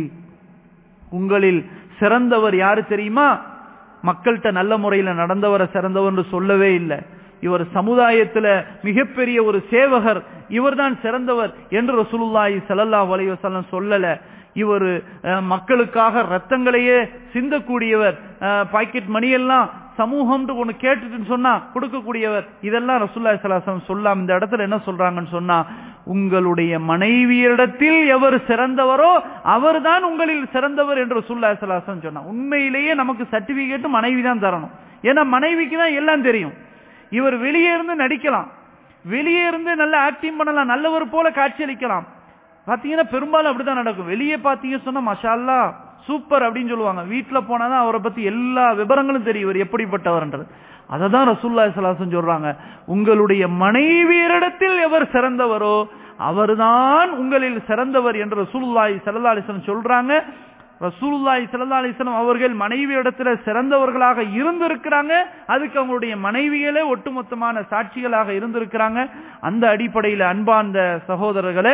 உங்களில் சிறந்தவர் யாரு தெரியுமா, மக்கள்கிட்ட நல்ல முறையில நடந்தவரை சிறந்தவர் என்று சொல்லவே இல்லை. இவர் சமுதாயத்துல மிகப்பெரிய ஒரு சேவகர், இவர்தான் சிறந்தவர் என்று ரசூலுல்லாஹி ஸல்லல்லாஹு அலைஹி வஸல்லம் சொல்லல. இவர் மக்களுக்காக ரத்தங்களையே சிந்தக்கூடியவர், பாக்கெட் மணி எல்லாம் சமூகம் ஒண்ணு கேட்டுட்டு சொன்னா கொடுக்கக்கூடியவர், இதெல்லாம் ரசூலுல்லாஹி ஸல்லல்லாஹு அலைஹி வஸல்லம் சொல்லாம். இந்த இடத்துல என்ன சொல்றாங்கன்னு சொன்னா, உங்களுடைய மனைவியிடத்தில் எவர் சிறந்தவரோ அவர்தான் உங்களில் சிறந்தவர் என்று ரசூலுல்லாஹி ஸல்லல்லாஹு அலைஹி வஸல்லம் சொன்னா. உண்மையிலேயே நமக்கு சர்டிபிகேட் மனைவி தான் தரணும், ஏன்னா மனைவிக்கு தான் எல்லாம் தெரியும். இவர் வெளியே இருந்து நடிக்கலாம், வெளியே இருந்து நல்ல ஆக்டிங் பண்ணலாம், நல்லவர் போல காட்சியளிக்கலாம். பாத்தீங்கன்னா பெரும்பாலும் அப்படிதான் நடக்கும். வெளியே பாத்தீங்க சொன்னா மாஷா அல்லாஹ் சூப்பர் அப்படின்னு சொல்லுவாங்க, வீட்டுல போனாதான் அவரை பத்தி எல்லா விவரங்களும் தெரியும், இவர் எப்படிப்பட்டவர். அததான் ரசூலுல்லாஹி ஸல்லல்லாஹு அலைஹி வஸல்லம் சொல்றாங்க, உங்களுடைய மனைவியரிடத்தில் எவர் சிறந்தவரோ அவர்தான் உங்களில் சிறந்தவர் என்று ரசூலுல்லாஹி ஸல்லல்லாஹு அலைஹி வஸல்லம் சொல்றாங்க. ரசூலுல்லாஹி ஸல்லல்லாஹு அலைஹி வஸல்லம் அவர்கள் மனைவி இடத்துல சிறந்தவர்களாக இருந்திருக்கிறாங்க, அதுக்கு அவங்களுடைய மனைவிகளே ஒட்டுமொத்தமான சாட்சிகளாக இருந்திருக்கிறாங்க. அந்த அடிப்படையில் அன்பார்ந்த சகோதரர்களே,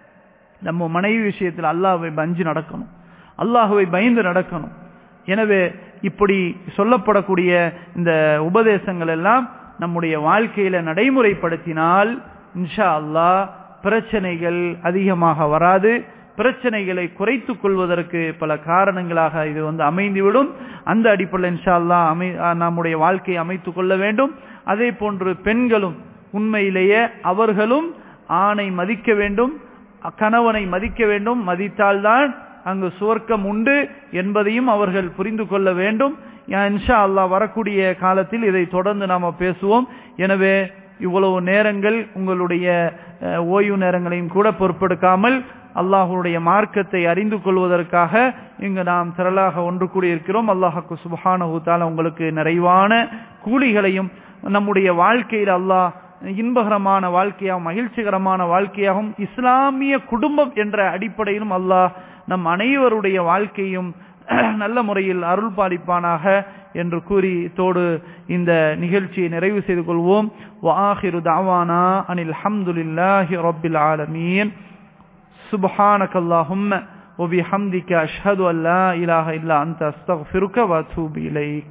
நம்ம மனைவி விஷயத்தில் அல்லாஹ்வை பஞ்சு நடக்கணும், அல்லாஹ்வை பயந்து நடக்கணும். எனவே இப்படி சொல்லப்படக்கூடிய இந்த உபதேசங்கள் எல்லாம் நம்முடைய வாழ்க்கையில நடைமுறைப்படுத்தினால் இன்ஷா அல்லாஹ் பிரச்சனைகள் அதிகமாக வராது. பிரச்சனைகளை குறைத்துக் கொள்வதற்கு பல காரணங்களாக இது வந்து அமைந்துவிடும். அந்த அடிப்படையில் இன்ஷா அல்லாஹ் அமை நம்முடைய வாழ்க்கையை அமைத்துக் கொள்ள வேண்டும். அதே போன்று பெண்களும் உண்மையிலேயே அவர்களும் ஆணை மதிக்க வேண்டும், கணவனை மதிக்க வேண்டும். மதித்தால்தான் அங்கு சுவர்க்கம் உண்டு என்பதையும் அவர்கள் புரிந்து கொள்ள வேண்டும். இன்ஷா அல்லாஹ் வரக்கூடிய காலத்தில் இதை தொடர்ந்து நாம பேசுவோம். எனவே இவ்வளவு நேரங்கள் உங்களுடைய ஓய்வு நேரங்களையும் கூட பொறுப்பெடுக்காமல் அல்லாஹ்வுடைய மார்க்கத்தை அறிந்து கொள்வதற்காக இங்கு நாம் திரளாக ஒன்று கூடியிருக்கிறோம். அல்லாஹ்வுக்கு சுப்ஹானஹு தஆலா உங்களுக்கு நிறைவான கூலிகளையும் நம்முடைய வாழ்க்கையில் அல்லாஹ் இன்பகரமான வாழ்க்கையாகவும் மகிழ்ச்சிகரமான வாழ்க்கையாகவும் இஸ்லாமிய குடும்பம் என்ற அடிப்படையிலும் அல்லாஹ் நம் அனைவருடைய வாழ்க்கையும் நல்ல முறையில் அருள் பாலிப்பானாக என்று கூறி தோடு இந்த நிகழ்ச்சியை நிறைவு செய்து கொள்வோம். வஆகிரு தஅவானா அனில் ஹம்துலில்லாஹி ரப்பில் ஆலமீன். சுப்ஹானக்கல்லாஹும்ம வபிஹம்திக அஷ்ஹது அல்லா இலாஹா இல்லா அன்த அஸ்தக்ஃபிருக வ அத்தூபு இலைக்.